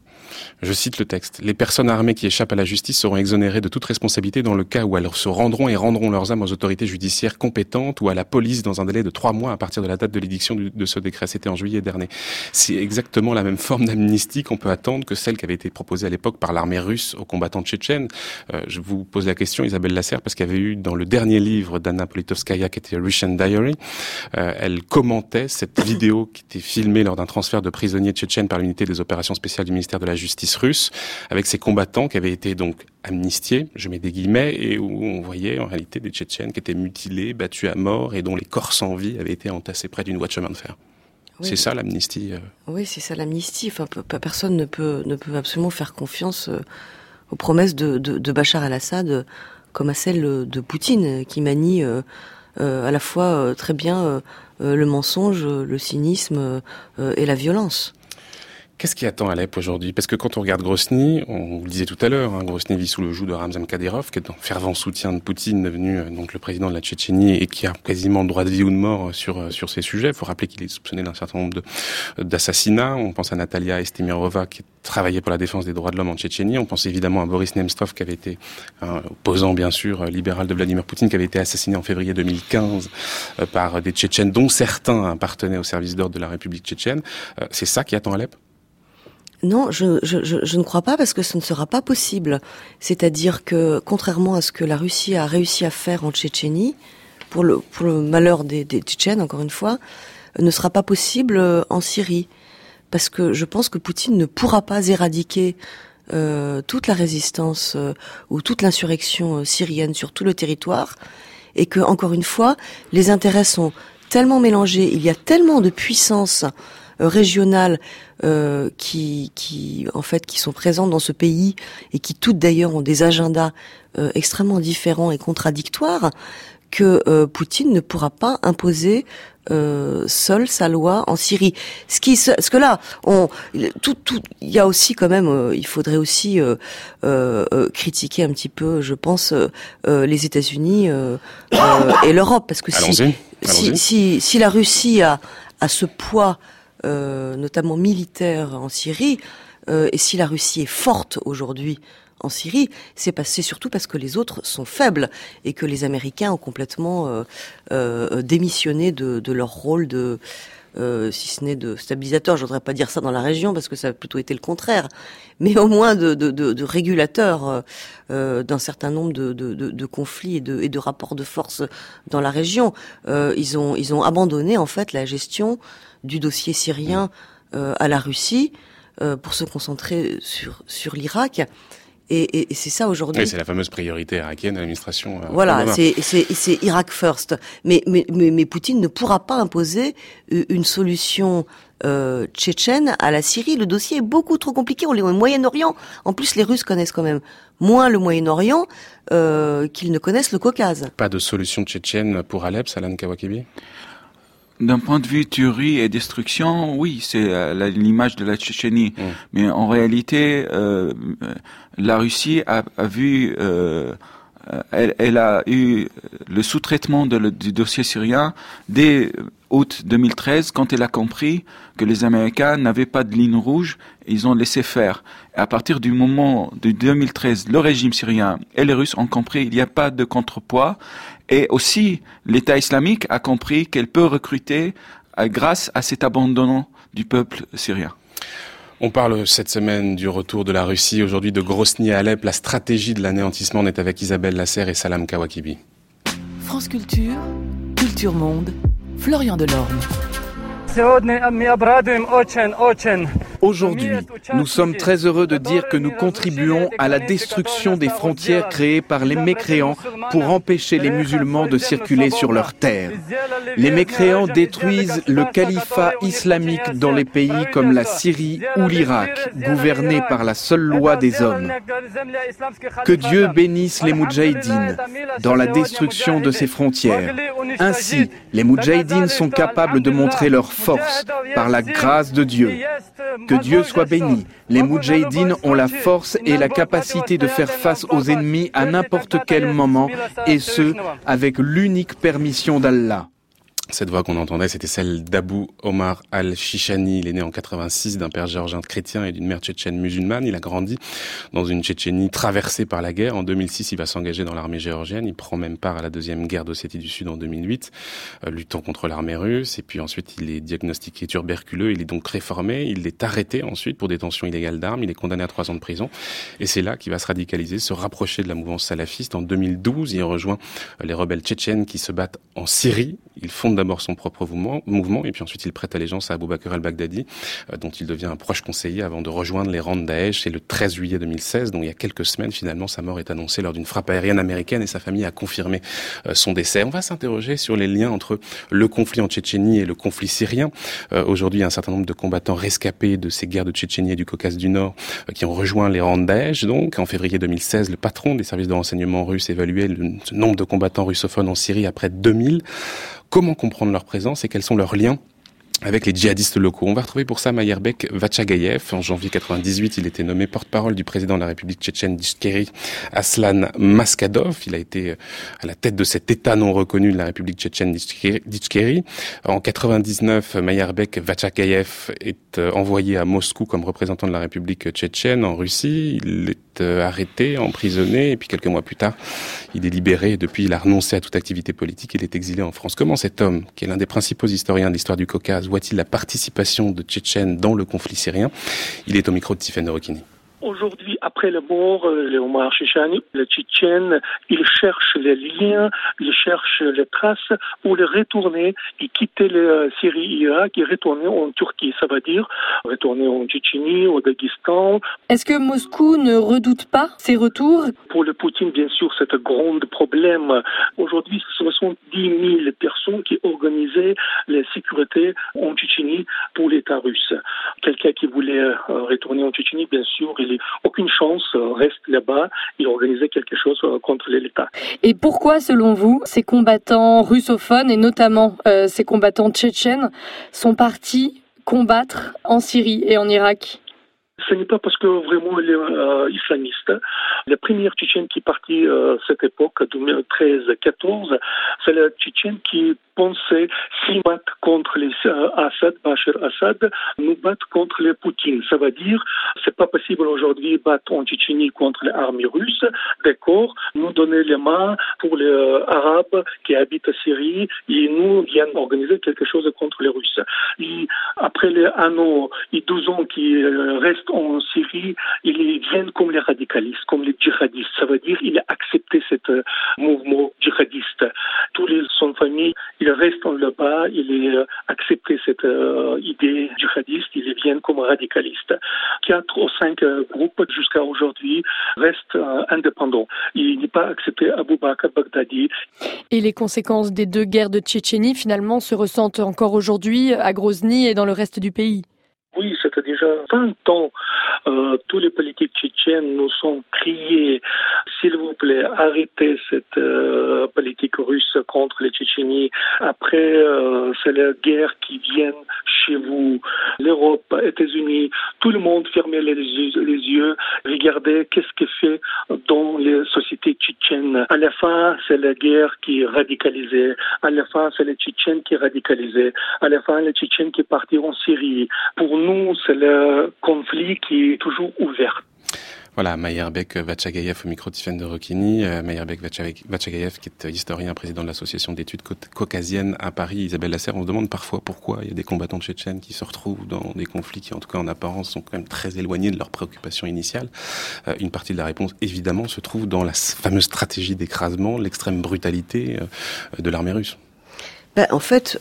Je cite le texte. « Les personnes armées qui échappent à la justice seront exonérées de toute responsabilité dans le cas où elles se rendront et rendront leurs âmes aux autorités judiciaires compétentes ou à la police dans un délai de 3 mois à partir de la date de l'édiction de ce décret. » C'était en juillet dernier. C'est exactement la même forme d'amnistie qu'on peut attendre que celle qui avait été proposée à l'époque par l'armée russe aux combattants tchétchènes. Je vous pose la question, Isabelle Lasserre, parce qu'il y avait eu dans le dernier livre d'Anna Politkovskaya qui était Russian Diary, elle commentait cette vidéo qui était filmée lors d'un transfert de prisonniers tchétchènes par l'unité des opérations spéciales du ministère de la Justice russe, avec ces combattants qui avaient été donc amnistiés, je mets des guillemets, et où on voyait en réalité des Tchétchènes qui étaient mutilés, battus à mort, et dont les corps sans vie avaient été entassés près d'une voie de chemin de fer. Oui. C'est ça l'amnistie. Oui, c'est ça l'amnistie. Enfin, personne ne peut absolument faire confiance aux promesses de Bachar al-Assad comme à celles de Poutine, qui manie à la fois très bien le mensonge, le cynisme et la violence. Qu'est-ce qui attend Alep aujourd'hui? Parce que quand on regarde Grozny, on vous le disait tout à l'heure, Grozny vit sous le joug de Ramzan Kadyrov, qui est un fervent soutien de Poutine, devenu donc le président de la Tchétchénie et qui a quasiment le droit de vie ou de mort sur ces sujets. Il faut rappeler qu'il est soupçonné d'un certain nombre d'assassinats. On pense à Natalia Estemirova, qui travaillait pour la défense des droits de l'homme en Tchétchénie. On pense évidemment à Boris Nemtsov, qui avait été un opposant, bien sûr, libéral de Vladimir Poutine, qui avait été assassiné en février 2015 par des Tchétchènes, dont certains appartenaient au service d'ordre de la République tchétchène. C'est ça qui attend Alep? Non, je ne crois pas, parce que ce ne sera pas possible. C'est-à-dire que, contrairement à ce que la Russie a réussi à faire en Tchétchénie, pour le malheur des Tchétchènes, encore une fois, ne sera pas possible en Syrie. Parce que je pense que Poutine ne pourra pas éradiquer toute la résistance ou toute l'insurrection syrienne sur tout le territoire, et que, encore une fois, les intérêts sont tellement mélangés, il y a tellement de puissances régionales qui sont présentes dans ce pays et qui toutes d'ailleurs ont des agendas extrêmement différents et contradictoires, que Poutine ne pourra pas imposer seul sa loi en Syrie. Ce que là, il y a aussi quand même, il faudrait aussi critiquer un petit peu, je pense, les États-Unis et l'Europe, parce que si la Russie a ce poids notamment militaire en Syrie, et si la Russie est forte aujourd'hui en Syrie, c'est surtout parce que les autres sont faibles et que les Américains ont complètement démissionné de leur rôle de si ce n'est de stabilisateur, je voudrais pas dire ça dans la région parce que ça a plutôt été le contraire, mais au moins de régulateurs d'un certain nombre de conflits et de rapports de force dans la région. Ils ont abandonné en fait la gestion du dossier syrien à la Russie pour se concentrer sur l'Irak. Et c'est ça aujourd'hui. Oui, c'est la fameuse priorité irakienne de l'administration. Voilà, c'est Irak first. Mais Poutine ne pourra pas imposer une solution tchétchène à la Syrie. Le dossier est beaucoup trop compliqué. On est au Moyen-Orient. En plus, les Russes connaissent quand même moins le Moyen-Orient qu'ils ne connaissent le Caucase. Pas de solution tchétchène pour Alep, Salan Kawakibi? D'un point de vue tuerie et destruction, oui, c'est l'image de la Tchétchénie. Mais en réalité, la Russie a vu, elle a eu le sous-traitement du dossier syrien dès août 2013, quand elle a compris que les Américains n'avaient pas de ligne rouge, ils ont laissé faire. Et à partir du moment de 2013, le régime syrien et les Russes ont compris qu'il n'y a pas de contrepoids. Et aussi, l'État islamique a compris qu'elle peut recruter grâce à cet abandon du peuple syrien. On parle cette semaine du retour de la Russie, aujourd'hui de Grozny à Alep. La stratégie de l'anéantissement, on est avec Isabelle Lasserre et Salam Kawakibi. France Culture, Culture Monde, Florian Delorme. Aujourd'hui, nous sommes très heureux de dire que nous contribuons à la destruction des frontières créées par les mécréants pour empêcher les musulmans de circuler sur leurs terres. Les mécréants détruisent le califat islamique dans les pays comme la Syrie ou l'Irak, gouvernés par la seule loi des hommes. Que Dieu bénisse les moudjahidines dans la destruction de ces frontières. Ainsi, les moudjahidines sont capables de montrer leur force par la grâce de Dieu. Que Dieu soit béni. Les moudjahidines ont la force et la capacité de faire face aux ennemis à n'importe quel moment, et ce, avec l'unique permission d'Allah. Cette voix qu'on entendait, c'était celle d'Abou Omar al-Shishani. Il est né en 86 d'un père géorgien chrétien et d'une mère tchétchène musulmane. Il a grandi dans une Tchétchénie traversée par la guerre. En 2006, il va s'engager dans l'armée géorgienne. Il prend même part à la deuxième guerre d'Ossétie du Sud en 2008, luttant contre l'armée russe. Et puis ensuite, il est diagnostiqué tuberculeux. Il est donc réformé. Il est arrêté ensuite pour détention illégale d'armes. Il est condamné à 3 ans de prison. Et c'est là qu'il va se radicaliser, se rapprocher de la mouvance salafiste. En 2012, il rejoint les rebelles tchétchènes qui se battent en Syrie. Il fonde d'abord son propre mouvement et puis ensuite il prête allégeance à Abou Bakr al-Baghdadi, dont il devient un proche conseiller avant de rejoindre les rangs de Daesh. C'est le 13 juillet 2016, donc il y a quelques semaines finalement, sa mort est annoncée lors d'une frappe aérienne américaine et sa famille a confirmé son décès. On va s'interroger sur les liens entre le conflit en Tchétchénie et le conflit syrien. Aujourd'hui, il y a un certain nombre de combattants rescapés de ces guerres de Tchétchénie et du Caucase du Nord qui ont rejoint les rangs de Daesh. Donc en février 2016, le patron des services de renseignement russes évaluait le nombre de combattants russophones en Syrie à près de 2000. Comment comprendre leur présence et quels sont leurs liens avec les djihadistes locaux? On va retrouver pour ça Mayerbek Vatchagayev. En janvier 98, il était nommé porte-parole du président de la République tchétchène d'Ichkérie, Aslan Maskadov. Il a été à la tête de cet État non reconnu de la République tchétchène d'Ichkérie. En 99, Mayerbek Vatchagayev est envoyé à Moscou comme représentant de la République tchétchène en Russie. Il est arrêté, emprisonné, et puis quelques mois plus tard, il est libéré. Et depuis, il a renoncé à toute activité politique. Il est exilé en France. Comment cet homme, qui est l'un des principaux historiens de l'histoire du Caucase, voit-il la participation de Tchétchènes dans le conflit syrien? Il est au micro de Tiffaine Rokini. Aujourd'hui, après la mort de Omar Shishani, les Tchétchènes, ils cherchent les liens, ils cherchent les traces pour les retourner et quitter la Syrie et l'Irak et retourner en Turquie. Ça veut dire retourner en Tchétchénie, au Daghestan. Est-ce que Moscou ne redoute pas ces retours? Pour le Poutine, bien sûr, c'est un grand problème. Aujourd'hui, 70 000 personnes qui organisaient la sécurité en Tchétchénie pour l'État russe. Quelqu'un qui voulait retourner en Tchétchénie, bien sûr, il n'a aucune chance, reste là-bas et organiser quelque chose contre l'État. Et pourquoi, selon vous, ces combattants russophones, et notamment ces combattants tchétchènes, sont partis combattre en Syrie et en Irak? Ce n'est pas parce que vraiment elle est islamiste. La première Tchétchène qui est partie à cette époque, 2013-14, c'est la Tchétchène qui pensait s'ils battent contre les Assad, Bachar Assad, nous battre contre les Poutine. Ça veut dire c'est pas possible aujourd'hui battre en Tchétchénie contre l'armée russe, d'accord, nous donner les mains pour les Arabes qui habitent en Syrie et nous viennent organiser quelque chose contre les Russes. Et après les 1 an et 12 ans qui restent en Syrie, ils viennent comme les radicalistes, comme les djihadistes. Ça veut dire qu'il a accepté ce mouvement djihadiste. Tous son famille, ils restent là-bas, il a accepté cette idée djihadiste, ils viennent comme radicalistes. 4 ou 5 groupes jusqu'à aujourd'hui restent indépendants. Il n'est pas accepté Abou Bakr Baghdadi. Et les conséquences des 2 guerres de Tchétchénie, finalement, se ressentent encore aujourd'hui à Grozny et dans le reste du pays. Oui, c'était déjà 20 ans. Tous les politiques tchétchènes nous ont crié, s'il vous plaît, arrêtez cette politique russe contre les Tchétchénies. Après, c'est la guerre qui vient chez vous. L'Europe, les États-Unis, tout le monde fermait les yeux, regardez qu'est-ce qui fait dans les sociétés tchétchènes. À la fin, c'est la guerre qui est radicalisée. À la fin, c'est les Tchétchènes qui est radicalisé. À la fin, les Tchétchènes qui partent en Syrie. Pour nous, c'est le conflit qui est toujours ouvert. Voilà, Meyerbek Vatchagayev au micro de Tiffaine de Roquigny. Meyerbek Vatchagayev, qui est historien, président de l'association d'études caucasiennes à Paris. Isabelle Lasserre, on se demande parfois pourquoi il y a des combattants tchétchènes qui se retrouvent dans des conflits qui, en tout cas en apparence, sont quand même très éloignés de leurs préoccupations initiales. Une partie de la réponse, évidemment, se trouve dans la fameuse stratégie d'écrasement, l'extrême brutalité de l'armée russe. En fait,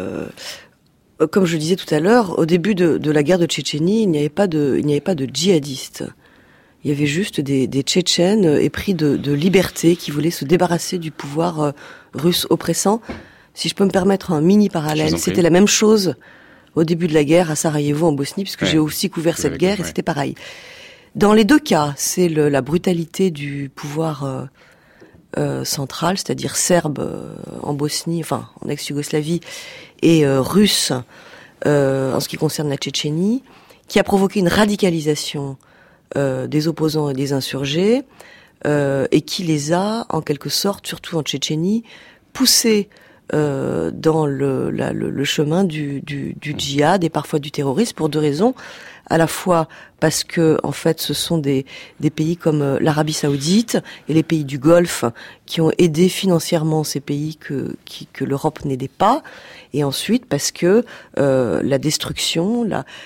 comme je le disais tout à l'heure, au début de la guerre de Tchétchénie, il n'y avait pas de djihadistes. Il y avait juste des Tchétchènes épris de liberté qui voulaient se débarrasser du pouvoir russe oppressant. Si je peux me permettre un mini parallèle, c'était la même chose au début de la guerre à Sarajevo en Bosnie, puisque j'ai aussi couvert cette guerre et c'était pareil. Dans les 2 cas, c'est la brutalité du pouvoir central, c'est-à-dire serbe en Bosnie, enfin en ex-Yougoslavie, et russe en ce qui concerne la Tchétchénie, qui a provoqué une radicalisation des opposants et des insurgés, et qui les a, en quelque sorte, surtout en Tchétchénie, poussés dans le chemin du djihad et parfois du terrorisme pour 2 raisons. À la fois parce que, en fait, ce sont des pays comme l'Arabie Saoudite et les pays du Golfe qui ont aidé financièrement ces pays que l'Europe n'aidait pas. Et ensuite parce que la destruction,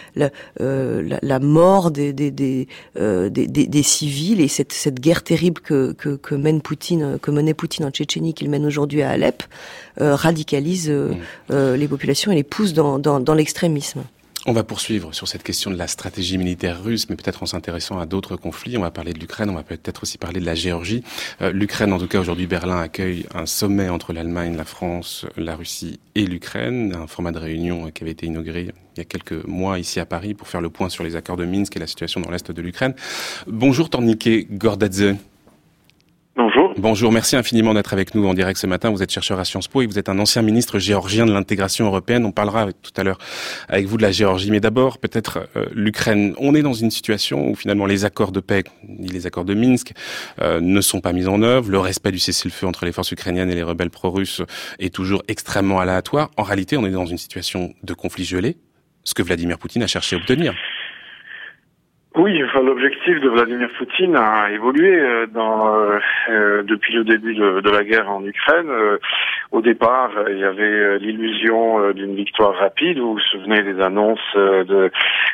la mort des civils et cette guerre terrible que menait Poutine en Tchétchénie, qu'il mène aujourd'hui à Alep, radicalise les populations et les pousse dans l'extrémisme. On va poursuivre sur cette question de la stratégie militaire russe, mais peut-être en s'intéressant à d'autres conflits. On va parler de l'Ukraine, on va peut-être aussi parler de la Géorgie. L'Ukraine, en tout cas, aujourd'hui, Berlin accueille un sommet entre l'Allemagne, la France, la Russie et l'Ukraine. Un format de réunion qui avait été inauguré il y a quelques mois ici à Paris pour faire le point sur les accords de Minsk et la situation dans l'est de l'Ukraine. Bonjour Tornike Gordadze. Bonjour. Bonjour, merci infiniment d'être avec nous en direct ce matin. Vous êtes chercheur à Sciences Po et vous êtes un ancien ministre géorgien de l'intégration européenne. On parlera tout à l'heure avec vous de la Géorgie. Mais d'abord, peut-être l'Ukraine. On est dans une situation où finalement les accords de paix, les accords de Minsk, ne sont pas mis en œuvre. Le respect du cessez-le-feu entre les forces ukrainiennes et les rebelles pro-russes est toujours extrêmement aléatoire. En réalité, on est dans une situation de conflit gelé, ce que Vladimir Poutine a cherché à obtenir. Oui, enfin, l'objectif de Vladimir Poutine a évolué depuis le début de la guerre en Ukraine. Au départ, il y avait l'illusion d'une victoire rapide. Vous vous souvenez des annonces de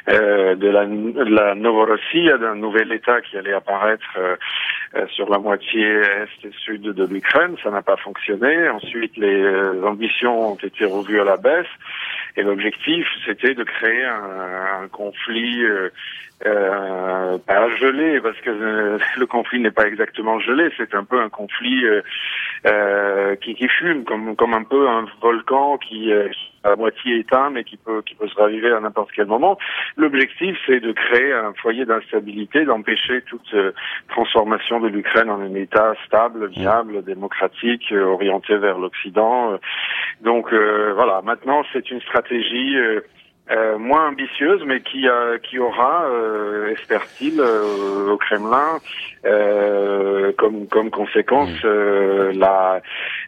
la Novorossia, d'un nouvel État qui allait apparaître sur la moitié est et sud de l'Ukraine. Ça n'a pas fonctionné. Ensuite, les ambitions ont été revues à la baisse. Et l'objectif, c'était de créer un conflit pas gelé, parce que le conflit n'est pas exactement gelé, c'est un peu un conflit qui fume, comme un peu un volcan qui est à moitié éteint, mais qui peut se raviver à n'importe quel moment. L'objectif, c'est de créer un foyer d'instabilité, d'empêcher toute transformation de l'Ukraine en un État stable, viable, démocratique, orienté vers l'Occident. Donc voilà, maintenant c'est une stratégie moins ambitieuse, mais qui aura, espère-t-il, au Kremlin, comme conséquence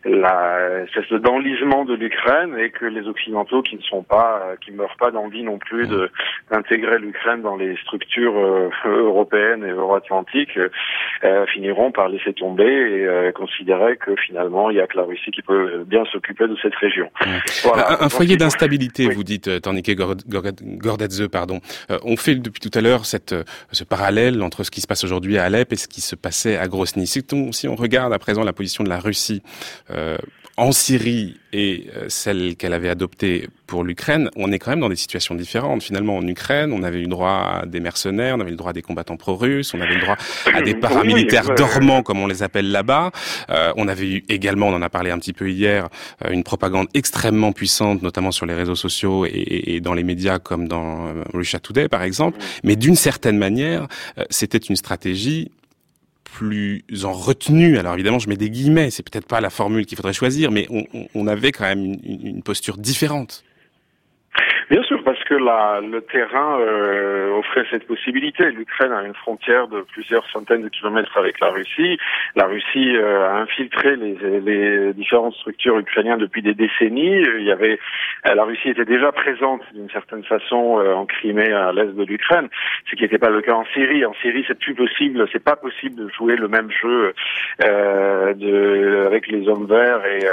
espèce d'enlisement de l'Ukraine et que les Occidentaux qui meurent pas d'envie non plus d'intégrer l'Ukraine dans les structures européennes et euro-atlantiques finiront par laisser tomber et considérer que finalement il y a que la Russie qui peut bien s'occuper de cette région. Voilà. Un foyer d'instabilité, vous dites, Tornike Gordadze, pardon. On fait depuis tout à l'heure ce parallèle entre ce qui se passe aujourd'hui à Alep et ce qui se passait à Grozny. Si on regarde à présent la position de la Russie en Syrie et celle qu'elle avait adoptée pour l'Ukraine, on est quand même dans des situations différentes. Finalement, en Ukraine, on avait eu le droit à des mercenaires, on avait le droit à des combattants pro-russes, on avait le droit à des paramilitaires dormants, comme on les appelle là-bas. On avait eu également, on en a parlé un petit peu hier, une propagande extrêmement puissante, notamment sur les réseaux sociaux et dans les médias comme dans Russia Today, par exemple. Mais d'une certaine manière, c'était une stratégie plus en retenue. Alors évidemment, je mets des guillemets, c'est peut-être pas la formule qu'il faudrait choisir, mais on avait quand même une posture différente. Bien sûr, parce que le terrain offrait cette possibilité. L'Ukraine a une frontière de plusieurs centaines de kilomètres avec la Russie. La Russie a infiltré les différentes structures ukrainiennes depuis des décennies. La Russie était déjà présente d'une certaine façon en Crimée, à l'est de l'Ukraine, ce qui n'était pas le cas en Syrie. En Syrie, c'est pas possible de jouer le même jeu avec les hommes verts et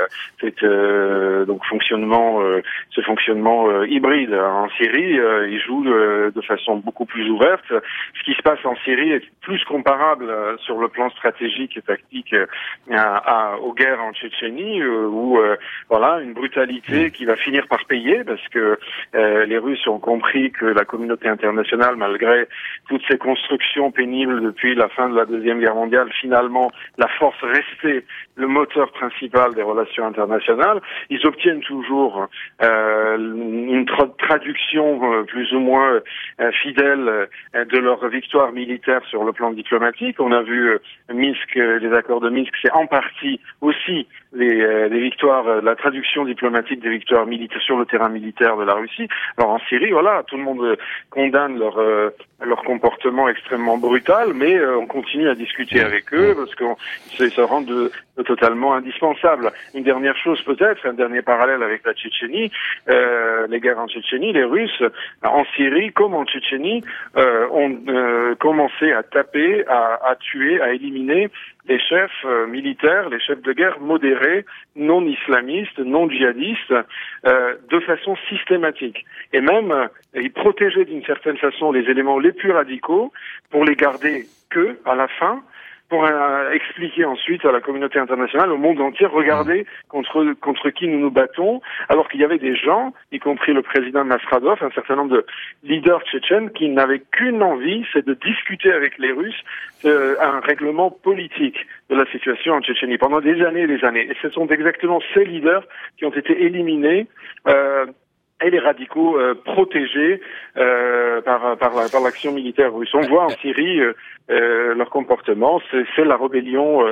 ce fonctionnement hybride. En Syrie, ils jouent de façon beaucoup plus ouverte. Ce qui se passe en Syrie est plus comparable sur le plan stratégique et tactique aux guerres en Tchétchénie, où une brutalité qui va finir par payer, parce que les Russes ont compris que la communauté internationale, malgré toutes ces constructions pénibles depuis la fin de la Deuxième Guerre mondiale, finalement, la force restait le moteur principal des relations internationales. Ils obtiennent toujours une traduction plus ou moins fidèle de leur victoire militaire sur le plan diplomatique. On a vu Minsk, les accords de Minsk, c'est en partie aussi les victoires, la traduction diplomatique des victoires militaires sur le terrain militaire de la Russie. Alors en Syrie, tout le monde condamne leur comportement extrêmement brutal, mais on continue à discuter avec eux parce qu'ils se rendent totalement indispensables. Une dernière chose peut-être, un dernier parallèle avec la Tchétchénie, les guerres en Tchétchénie, les Russes, en Syrie comme en Tchétchénie, ont commencé à taper, à tuer, à éliminer les chefs militaires, les chefs de guerre modérés, non islamistes, non djihadistes, de façon systématique. Et même, ils protégeaient d'une certaine façon les éléments les plus radicaux pour les garder à la fin, pour expliquer ensuite à la communauté internationale, au monde entier, regardez contre qui nous nous battons, alors qu'il y avait des gens, y compris le président Nasradov, un certain nombre de leaders tchétchènes, qui n'avaient qu'une envie, c'est de discuter avec les Russes un règlement politique de la situation en Tchétchénie pendant des années et des années. Et ce sont exactement ces leaders qui ont été éliminés et les radicaux protégés par l'action militaire russe. On voit en Syrie leur comportement, c'est la rébellion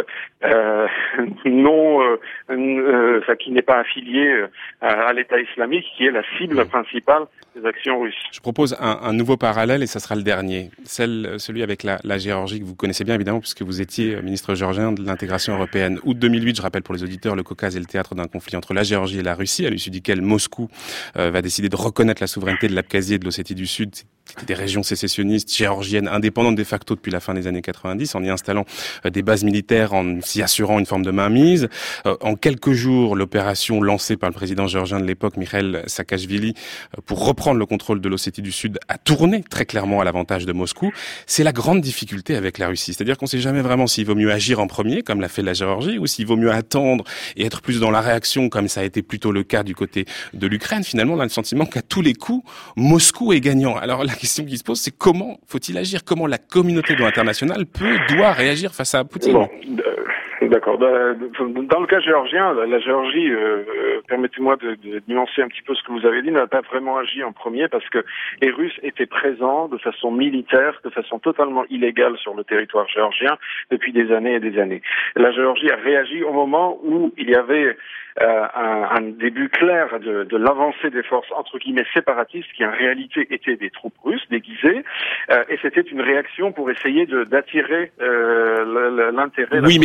qui n'est pas affiliée à l'État islamique, qui est la cible principale des actions russes. Je propose un nouveau parallèle et ça sera le dernier, celui avec la Géorgie que vous connaissez bien évidemment puisque vous étiez ministre géorgien de l'intégration européenne. Août 2008, je rappelle pour les auditeurs, le Caucase est le théâtre d'un conflit entre la Géorgie et la Russie, à l'issue duquel Moscou va décider de reconnaître la souveraineté de l'Abkhazie et de l'Ossétie du Sud. C'était des régions sécessionnistes géorgiennes indépendantes de facto depuis la fin des années 90, en y installant des bases militaires, en s'y assurant une forme de mainmise. En quelques jours, l'opération lancée par le président géorgien de l'époque, Mikhail Saakashvili, pour reprendre le contrôle de l'Ossétie du Sud, a tourné très clairement à l'avantage de Moscou. C'est la grande difficulté avec la Russie. C'est-à-dire qu'on ne sait jamais vraiment s'il vaut mieux agir en premier, comme l'a fait la Géorgie, ou s'il vaut mieux attendre et être plus dans la réaction, comme ça a été plutôt le cas du côté de l'Ukraine. Finalement, on a le sentiment qu'à tous les coups, Moscou est gagnant. Alors la question qui se pose, c'est comment faut-il agir? Comment la communauté internationale doit réagir face à Poutine? Bon, d'accord. Dans le cas géorgien, la Géorgie, permettez-moi de nuancer un petit peu ce que vous avez dit, n'a pas vraiment agi en premier parce que les Russes étaient présents de façon militaire, de façon totalement illégale sur le territoire géorgien depuis des années et des années. La Géorgie a réagi au moment où il y avait un début clair de l'avancée des forces entre guillemets séparatistes qui en réalité étaient des troupes russes déguisées et c'était une réaction pour essayer d'attirer l'intérêt. Oui, mais l'opération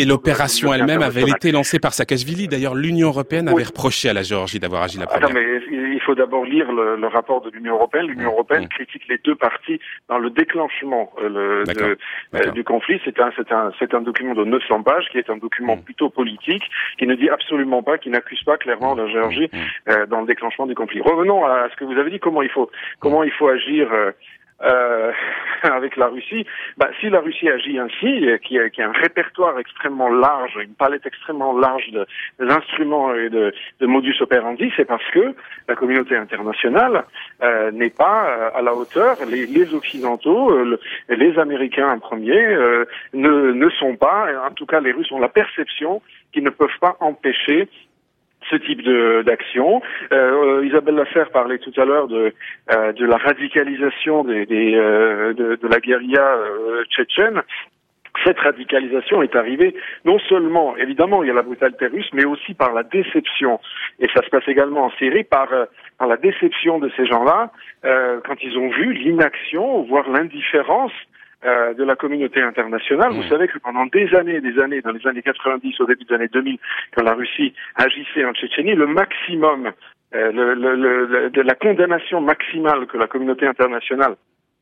opération elle-même avait été lancée par Saakashvili. D'ailleurs, l'Union européenne avait reproché à la Géorgie d'avoir agi la première. Attends, mais il faut d'abord lire le rapport de l'Union européenne. L'Union européenne critique les deux parties dans le déclenchement du conflit. C'est un document de 900 pages qui est un document plutôt politique, qui ne dit absolument pas, qui n'accuse pas clairement la Géorgie dans le déclenchement du conflit. Revenons à ce que vous avez dit, comment il faut agir avec la Russie. Si la Russie agit ainsi, qui a un répertoire extrêmement large, une palette extrêmement large d'instruments et de modus operandi, c'est parce que la communauté internationale n'est pas à la hauteur. Les Occidentaux, les Américains en premier, ne sont pas, en tout cas les Russes ont la perception qu'ils ne peuvent pas empêcher ce type d'action. Isabelle Lasserre parlait tout à l'heure de la radicalisation de la guérilla tchétchène. Cette radicalisation est arrivée non seulement, évidemment, il y a la brutalité russe, mais aussi par la déception. Et ça se passe également en Syrie par la déception de ces gens-là quand ils ont vu l'inaction, voire l'indifférence de la communauté internationale. Vous savez que pendant des années, dans les années 90, au début des années 2000, quand la Russie agissait en Tchétchénie, le maximum, de la condamnation maximale que la communauté internationale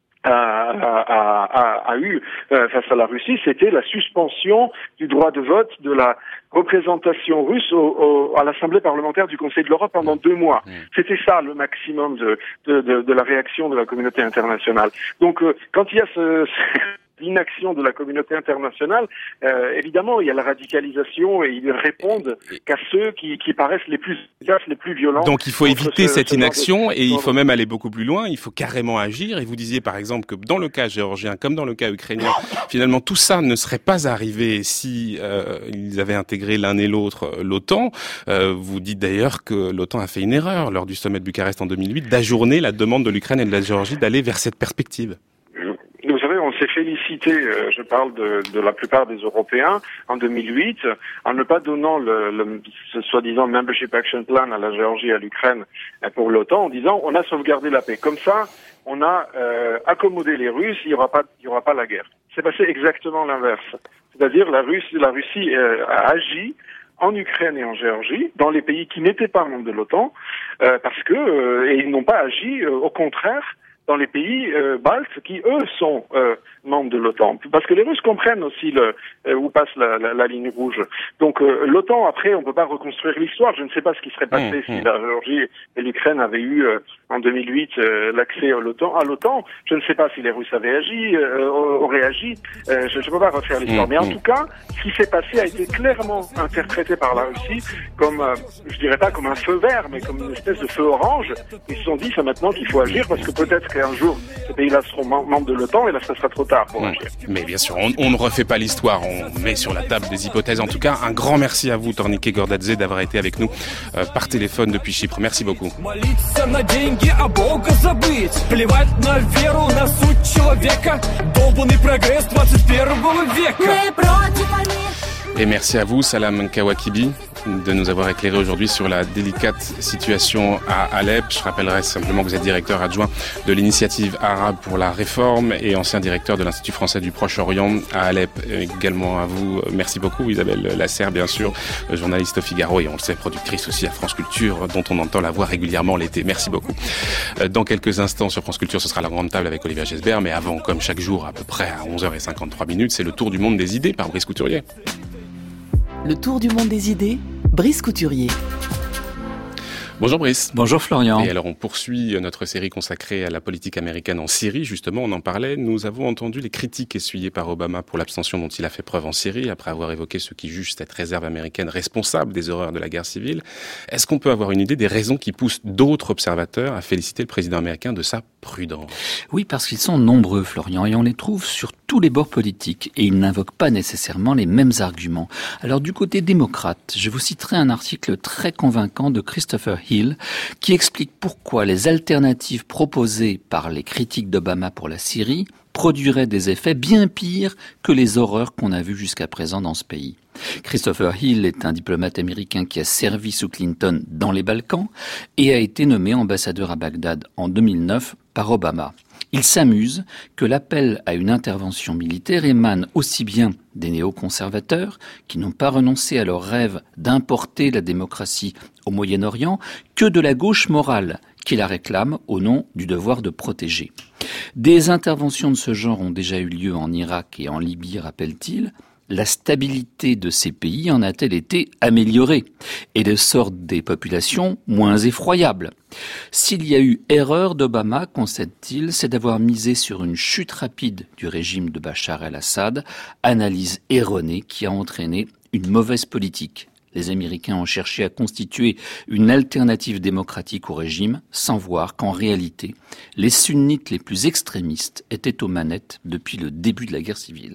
a eu face à la Russie, c'était la suspension du droit de vote de la représentation russe à l'Assemblée parlementaire du Conseil de l'Europe pendant 2 mois. C'était ça le maximum de la réaction de la communauté internationale. Donc quand il y a l'inaction de la communauté internationale, évidemment, il y a la radicalisation et ils répondent qu'à ceux qui paraissent les plus efficaces, les plus violents. Donc il faut éviter cette inaction et il faut même aller beaucoup plus loin, il faut carrément agir. Et vous disiez par exemple que dans le cas géorgien comme dans le cas ukrainien, finalement tout ça ne serait pas arrivé si ils avaient intégré l'un et l'autre l'OTAN. Vous dites d'ailleurs que l'OTAN a fait une erreur lors du sommet de Bucarest en 2008 d'ajourner la demande de l'Ukraine et de la Géorgie d'aller vers cette perspective. Vous savez, on s'est félicité, je parle de la plupart des Européens, en 2008, en ne pas donnant ce soi-disant Membership Action Plan à la Géorgie et à l'Ukraine pour l'OTAN, en disant on a sauvegardé la paix. Comme ça, on a accommodé les Russes, il y aura pas la guerre. C'est passé exactement l'inverse. C'est-à-dire la Russie a agi en Ukraine et en Géorgie, dans les pays qui n'étaient pas membres de l'OTAN, parce que et ils n'ont pas agi, au contraire, dans les pays baltes qui, eux, sont membres de l'OTAN. Parce que les Russes comprennent aussi où passe la ligne rouge. Donc l'OTAN, après, on peut pas reconstruire l'histoire. Je ne sais pas ce qui serait passé si la Géorgie et l'Ukraine avaient eu en 2008 l'accès à l'OTAN. Je ne sais pas si les Russes avaient auraient agi. Je ne peux pas refaire l'histoire. Mais en tout cas, ce qui s'est passé a été clairement interprété par la Russie comme, je dirais pas comme un feu vert, mais comme une espèce de feu orange. Ils se sont dit, c'est maintenant qu'il faut agir parce que peut-être qu'un jour, ces pays-là seront membres de l'OTAN et là, ça sera trop tard pour agir. Mais bien sûr, on ne refait pas l'histoire, on met sur la table des hypothèses. En tout cas, un grand merci à vous, Tornike Gordadze, d'avoir été avec nous par téléphone depuis Chypre. Merci beaucoup. Et merci à vous, Salam Kawakibi, de nous avoir éclairé aujourd'hui sur la délicate situation à Alep. Je rappellerai simplement que vous êtes directeur adjoint de l'initiative arabe pour la réforme et ancien directeur de l'Institut français du Proche-Orient à Alep. Également à vous, merci beaucoup Isabelle Lasserre, bien sûr, journaliste au Figaro et on le sait, productrice aussi à France Culture, dont on entend la voix régulièrement l'été. Merci beaucoup. Dans quelques instants sur France Culture, ce sera la grande table avec Olivier Gesbert, mais avant, comme chaque jour, à peu près à 11h53, c'est le tour du monde des idées par Brice Couturier. Le tour du monde des idées, Brice Couturier. Bonjour Brice. Bonjour Florian. Et alors on poursuit notre série consacrée à la politique américaine en Syrie. Justement, on en parlait. Nous avons entendu les critiques essuyées par Obama pour l'abstention dont il a fait preuve en Syrie, après avoir évoqué ceux qui jugent cette réserve américaine responsable des horreurs de la guerre civile. Est-ce qu'on peut avoir une idée des raisons qui poussent d'autres observateurs à féliciter le président américain de sa prudence? Oui, parce qu'ils sont nombreux, Florian, et on les trouve sur tous les bords politiques, et ils n'invoquent pas nécessairement les mêmes arguments. Alors du côté démocrate, je vous citerai un article très convaincant de Christopher Hill, qui explique pourquoi les alternatives proposées par les critiques d'Obama pour la Syrie produiraient des effets bien pires que les horreurs qu'on a vues jusqu'à présent dans ce pays. Christopher Hill est un diplomate américain qui a servi sous Clinton dans les Balkans et a été nommé ambassadeur à Bagdad en 2009 par Obama. Il s'amuse que l'appel à une intervention militaire émane aussi bien des néoconservateurs, qui n'ont pas renoncé à leur rêve d'importer la démocratie au Moyen-Orient, que de la gauche morale, qui la réclame au nom du devoir de protéger. Des interventions de ce genre ont déjà eu lieu en Irak et en Libye, rappelle-t-il. La stabilité de ces pays en a-t-elle été améliorée et le sort des populations moins effroyable? S'il y a eu erreur d'Obama, concède-t-il, c'est d'avoir misé sur une chute rapide du régime de Bachar el-Assad, analyse erronée qui a entraîné une mauvaise politique. Les Américains ont cherché à constituer une alternative démocratique au régime, sans voir qu'en réalité, les sunnites les plus extrémistes étaient aux manettes depuis le début de la guerre civile.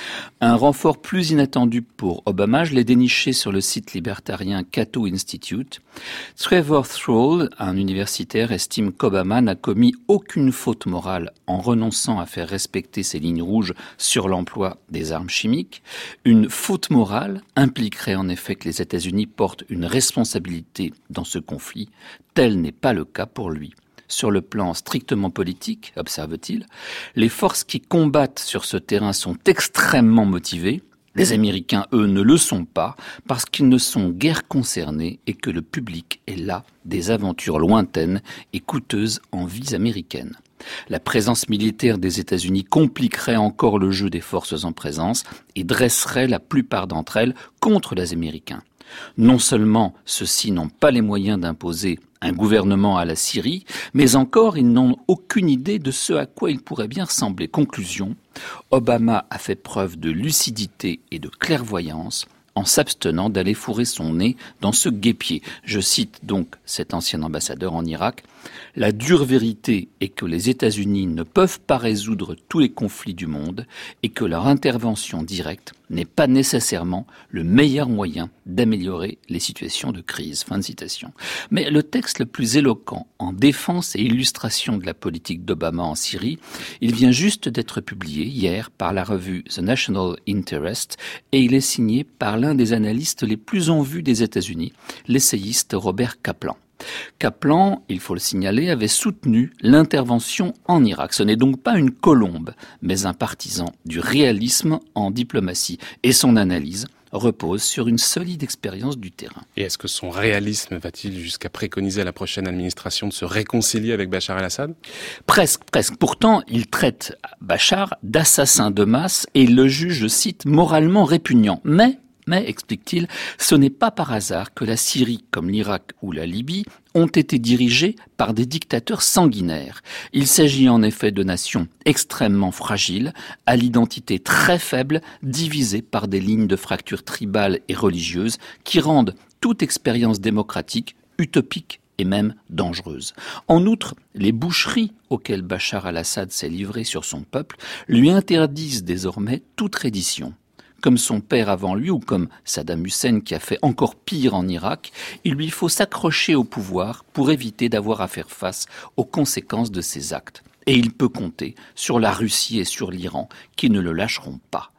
Un renfort plus inattendu pour Obama, je l'ai déniché sur le site libertarien Cato Institute. Trevor Thrall, un universitaire, estime qu'Obama n'a commis aucune faute morale en renonçant à faire respecter ses lignes rouges sur l'emploi des armes chimiques. Une faute morale impliquerait en effet que les États-Unis portent une responsabilité dans ce conflit. Tel n'est pas le cas pour lui. Sur le plan strictement politique, observe-t-il, les forces qui combattent sur ce terrain sont extrêmement motivées. Les Américains, eux, ne le sont pas parce qu'ils ne sont guère concernés et que le public est là des aventures lointaines et coûteuses en vies américaines. La présence militaire des États-Unis compliquerait encore le jeu des forces en présence et dresserait la plupart d'entre elles contre les Américains. Non seulement ceux-ci n'ont pas les moyens d'imposer un gouvernement à la Syrie, mais encore ils n'ont aucune idée de ce à quoi il pourrait bien ressembler. Conclusion, Obama a fait preuve de lucidité et de clairvoyance en s'abstenant d'aller fourrer son nez dans ce guêpier. Je cite donc cet ancien ambassadeur en Irak. « La dure vérité est que les États-Unis ne peuvent pas résoudre tous les conflits du monde et que leur intervention directe n'est pas nécessairement le meilleur moyen d'améliorer les situations de crise. » Fin de citation. Mais le texte le plus éloquent en défense et illustration de la politique d'Obama en Syrie, il vient juste d'être publié hier par la revue The National Interest et il est signé par l'un des analystes les plus en vue des États-Unis, l'essayiste Robert Kaplan. Kaplan, il faut le signaler, avait soutenu l'intervention en Irak. Ce n'est donc pas une colombe, mais un partisan du réalisme en diplomatie. Et son analyse repose sur une solide expérience du terrain. Et est-ce que son réalisme va-t-il jusqu'à préconiser à la prochaine administration de se réconcilier avec Bachar el-Assad ? Presque. Pourtant, il traite Bachar d'assassin de masse et il le juge, je cite, moralement répugnant. Mais, explique-t-il, ce n'est pas par hasard que la Syrie, comme l'Irak ou la Libye, ont été dirigés par des dictateurs sanguinaires. Il s'agit en effet de nations extrêmement fragiles, à l'identité très faible, divisées par des lignes de fracture tribales et religieuses qui rendent toute expérience démocratique utopique et même dangereuse. En outre, les boucheries auxquelles Bachar el-Assad s'est livré sur son peuple lui interdisent désormais toute reddition. Comme son père avant lui ou comme Saddam Hussein qui a fait encore pire en Irak, il lui faut s'accrocher au pouvoir pour éviter d'avoir à faire face aux conséquences de ses actes. Et il peut compter sur la Russie et sur l'Iran qui ne le lâcheront pas.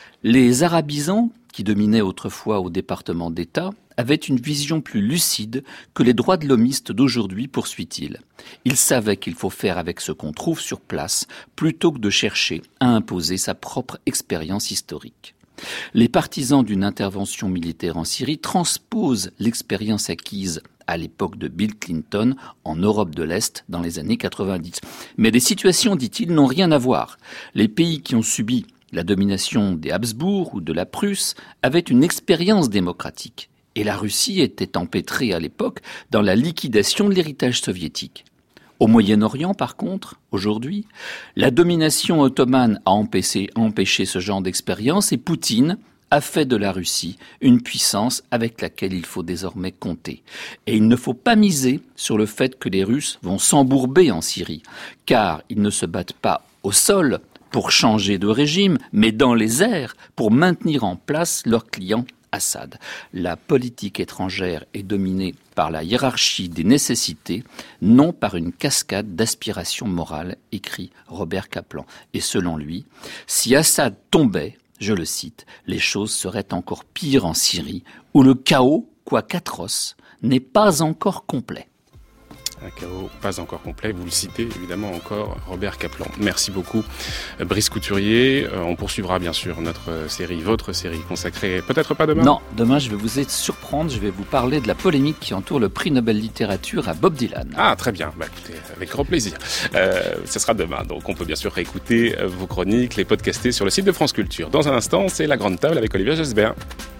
Les arabisants, qui dominaient autrefois au département d'État, avaient une vision plus lucide que les droits de l'homiste d'aujourd'hui, poursuit-il. Ils savaient qu'il faut faire avec ce qu'on trouve sur place plutôt que de chercher à imposer sa propre expérience historique. Les partisans d'une intervention militaire en Syrie transposent l'expérience acquise à l'époque de Bill Clinton en Europe de l'Est dans les années 90. Mais les situations, dit-il, n'ont rien à voir. Les pays qui ont subi la domination des Habsbourg ou de la Prusse avaient une expérience démocratique. Et la Russie était empêtrée à l'époque dans la liquidation de l'héritage soviétique. Au Moyen-Orient, par contre, aujourd'hui, la domination ottomane a empêché ce genre d'expérience et Poutine a fait de la Russie une puissance avec laquelle il faut désormais compter. Et il ne faut pas miser sur le fait que les Russes vont s'embourber en Syrie, car ils ne se battent pas au sol pour changer de régime, mais dans les airs pour maintenir en place leur client Assad. La politique étrangère est dominée par la hiérarchie des nécessités, non par une cascade d'aspirations morales, écrit Robert Kaplan. Et selon lui, si Assad tombait, je le cite, les choses seraient encore pires en Syrie, où le chaos, quoique atroce, n'est pas encore complet. Un chaos pas encore complet. Vous le citez évidemment encore, Robert Kaplan. Merci beaucoup, Brice Couturier. On poursuivra bien sûr votre série consacrée, peut-être pas demain. Non, demain je vais vous surprendre, je vais vous parler de la polémique qui entoure le prix Nobel littérature à Bob Dylan. Ah, très bien. Écoutez, avec grand plaisir. Ce sera demain, donc on peut bien sûr réécouter vos chroniques, les podcaster sur le site de France Culture. Dans un instant, c'est la grande table avec Olivier Gesbert.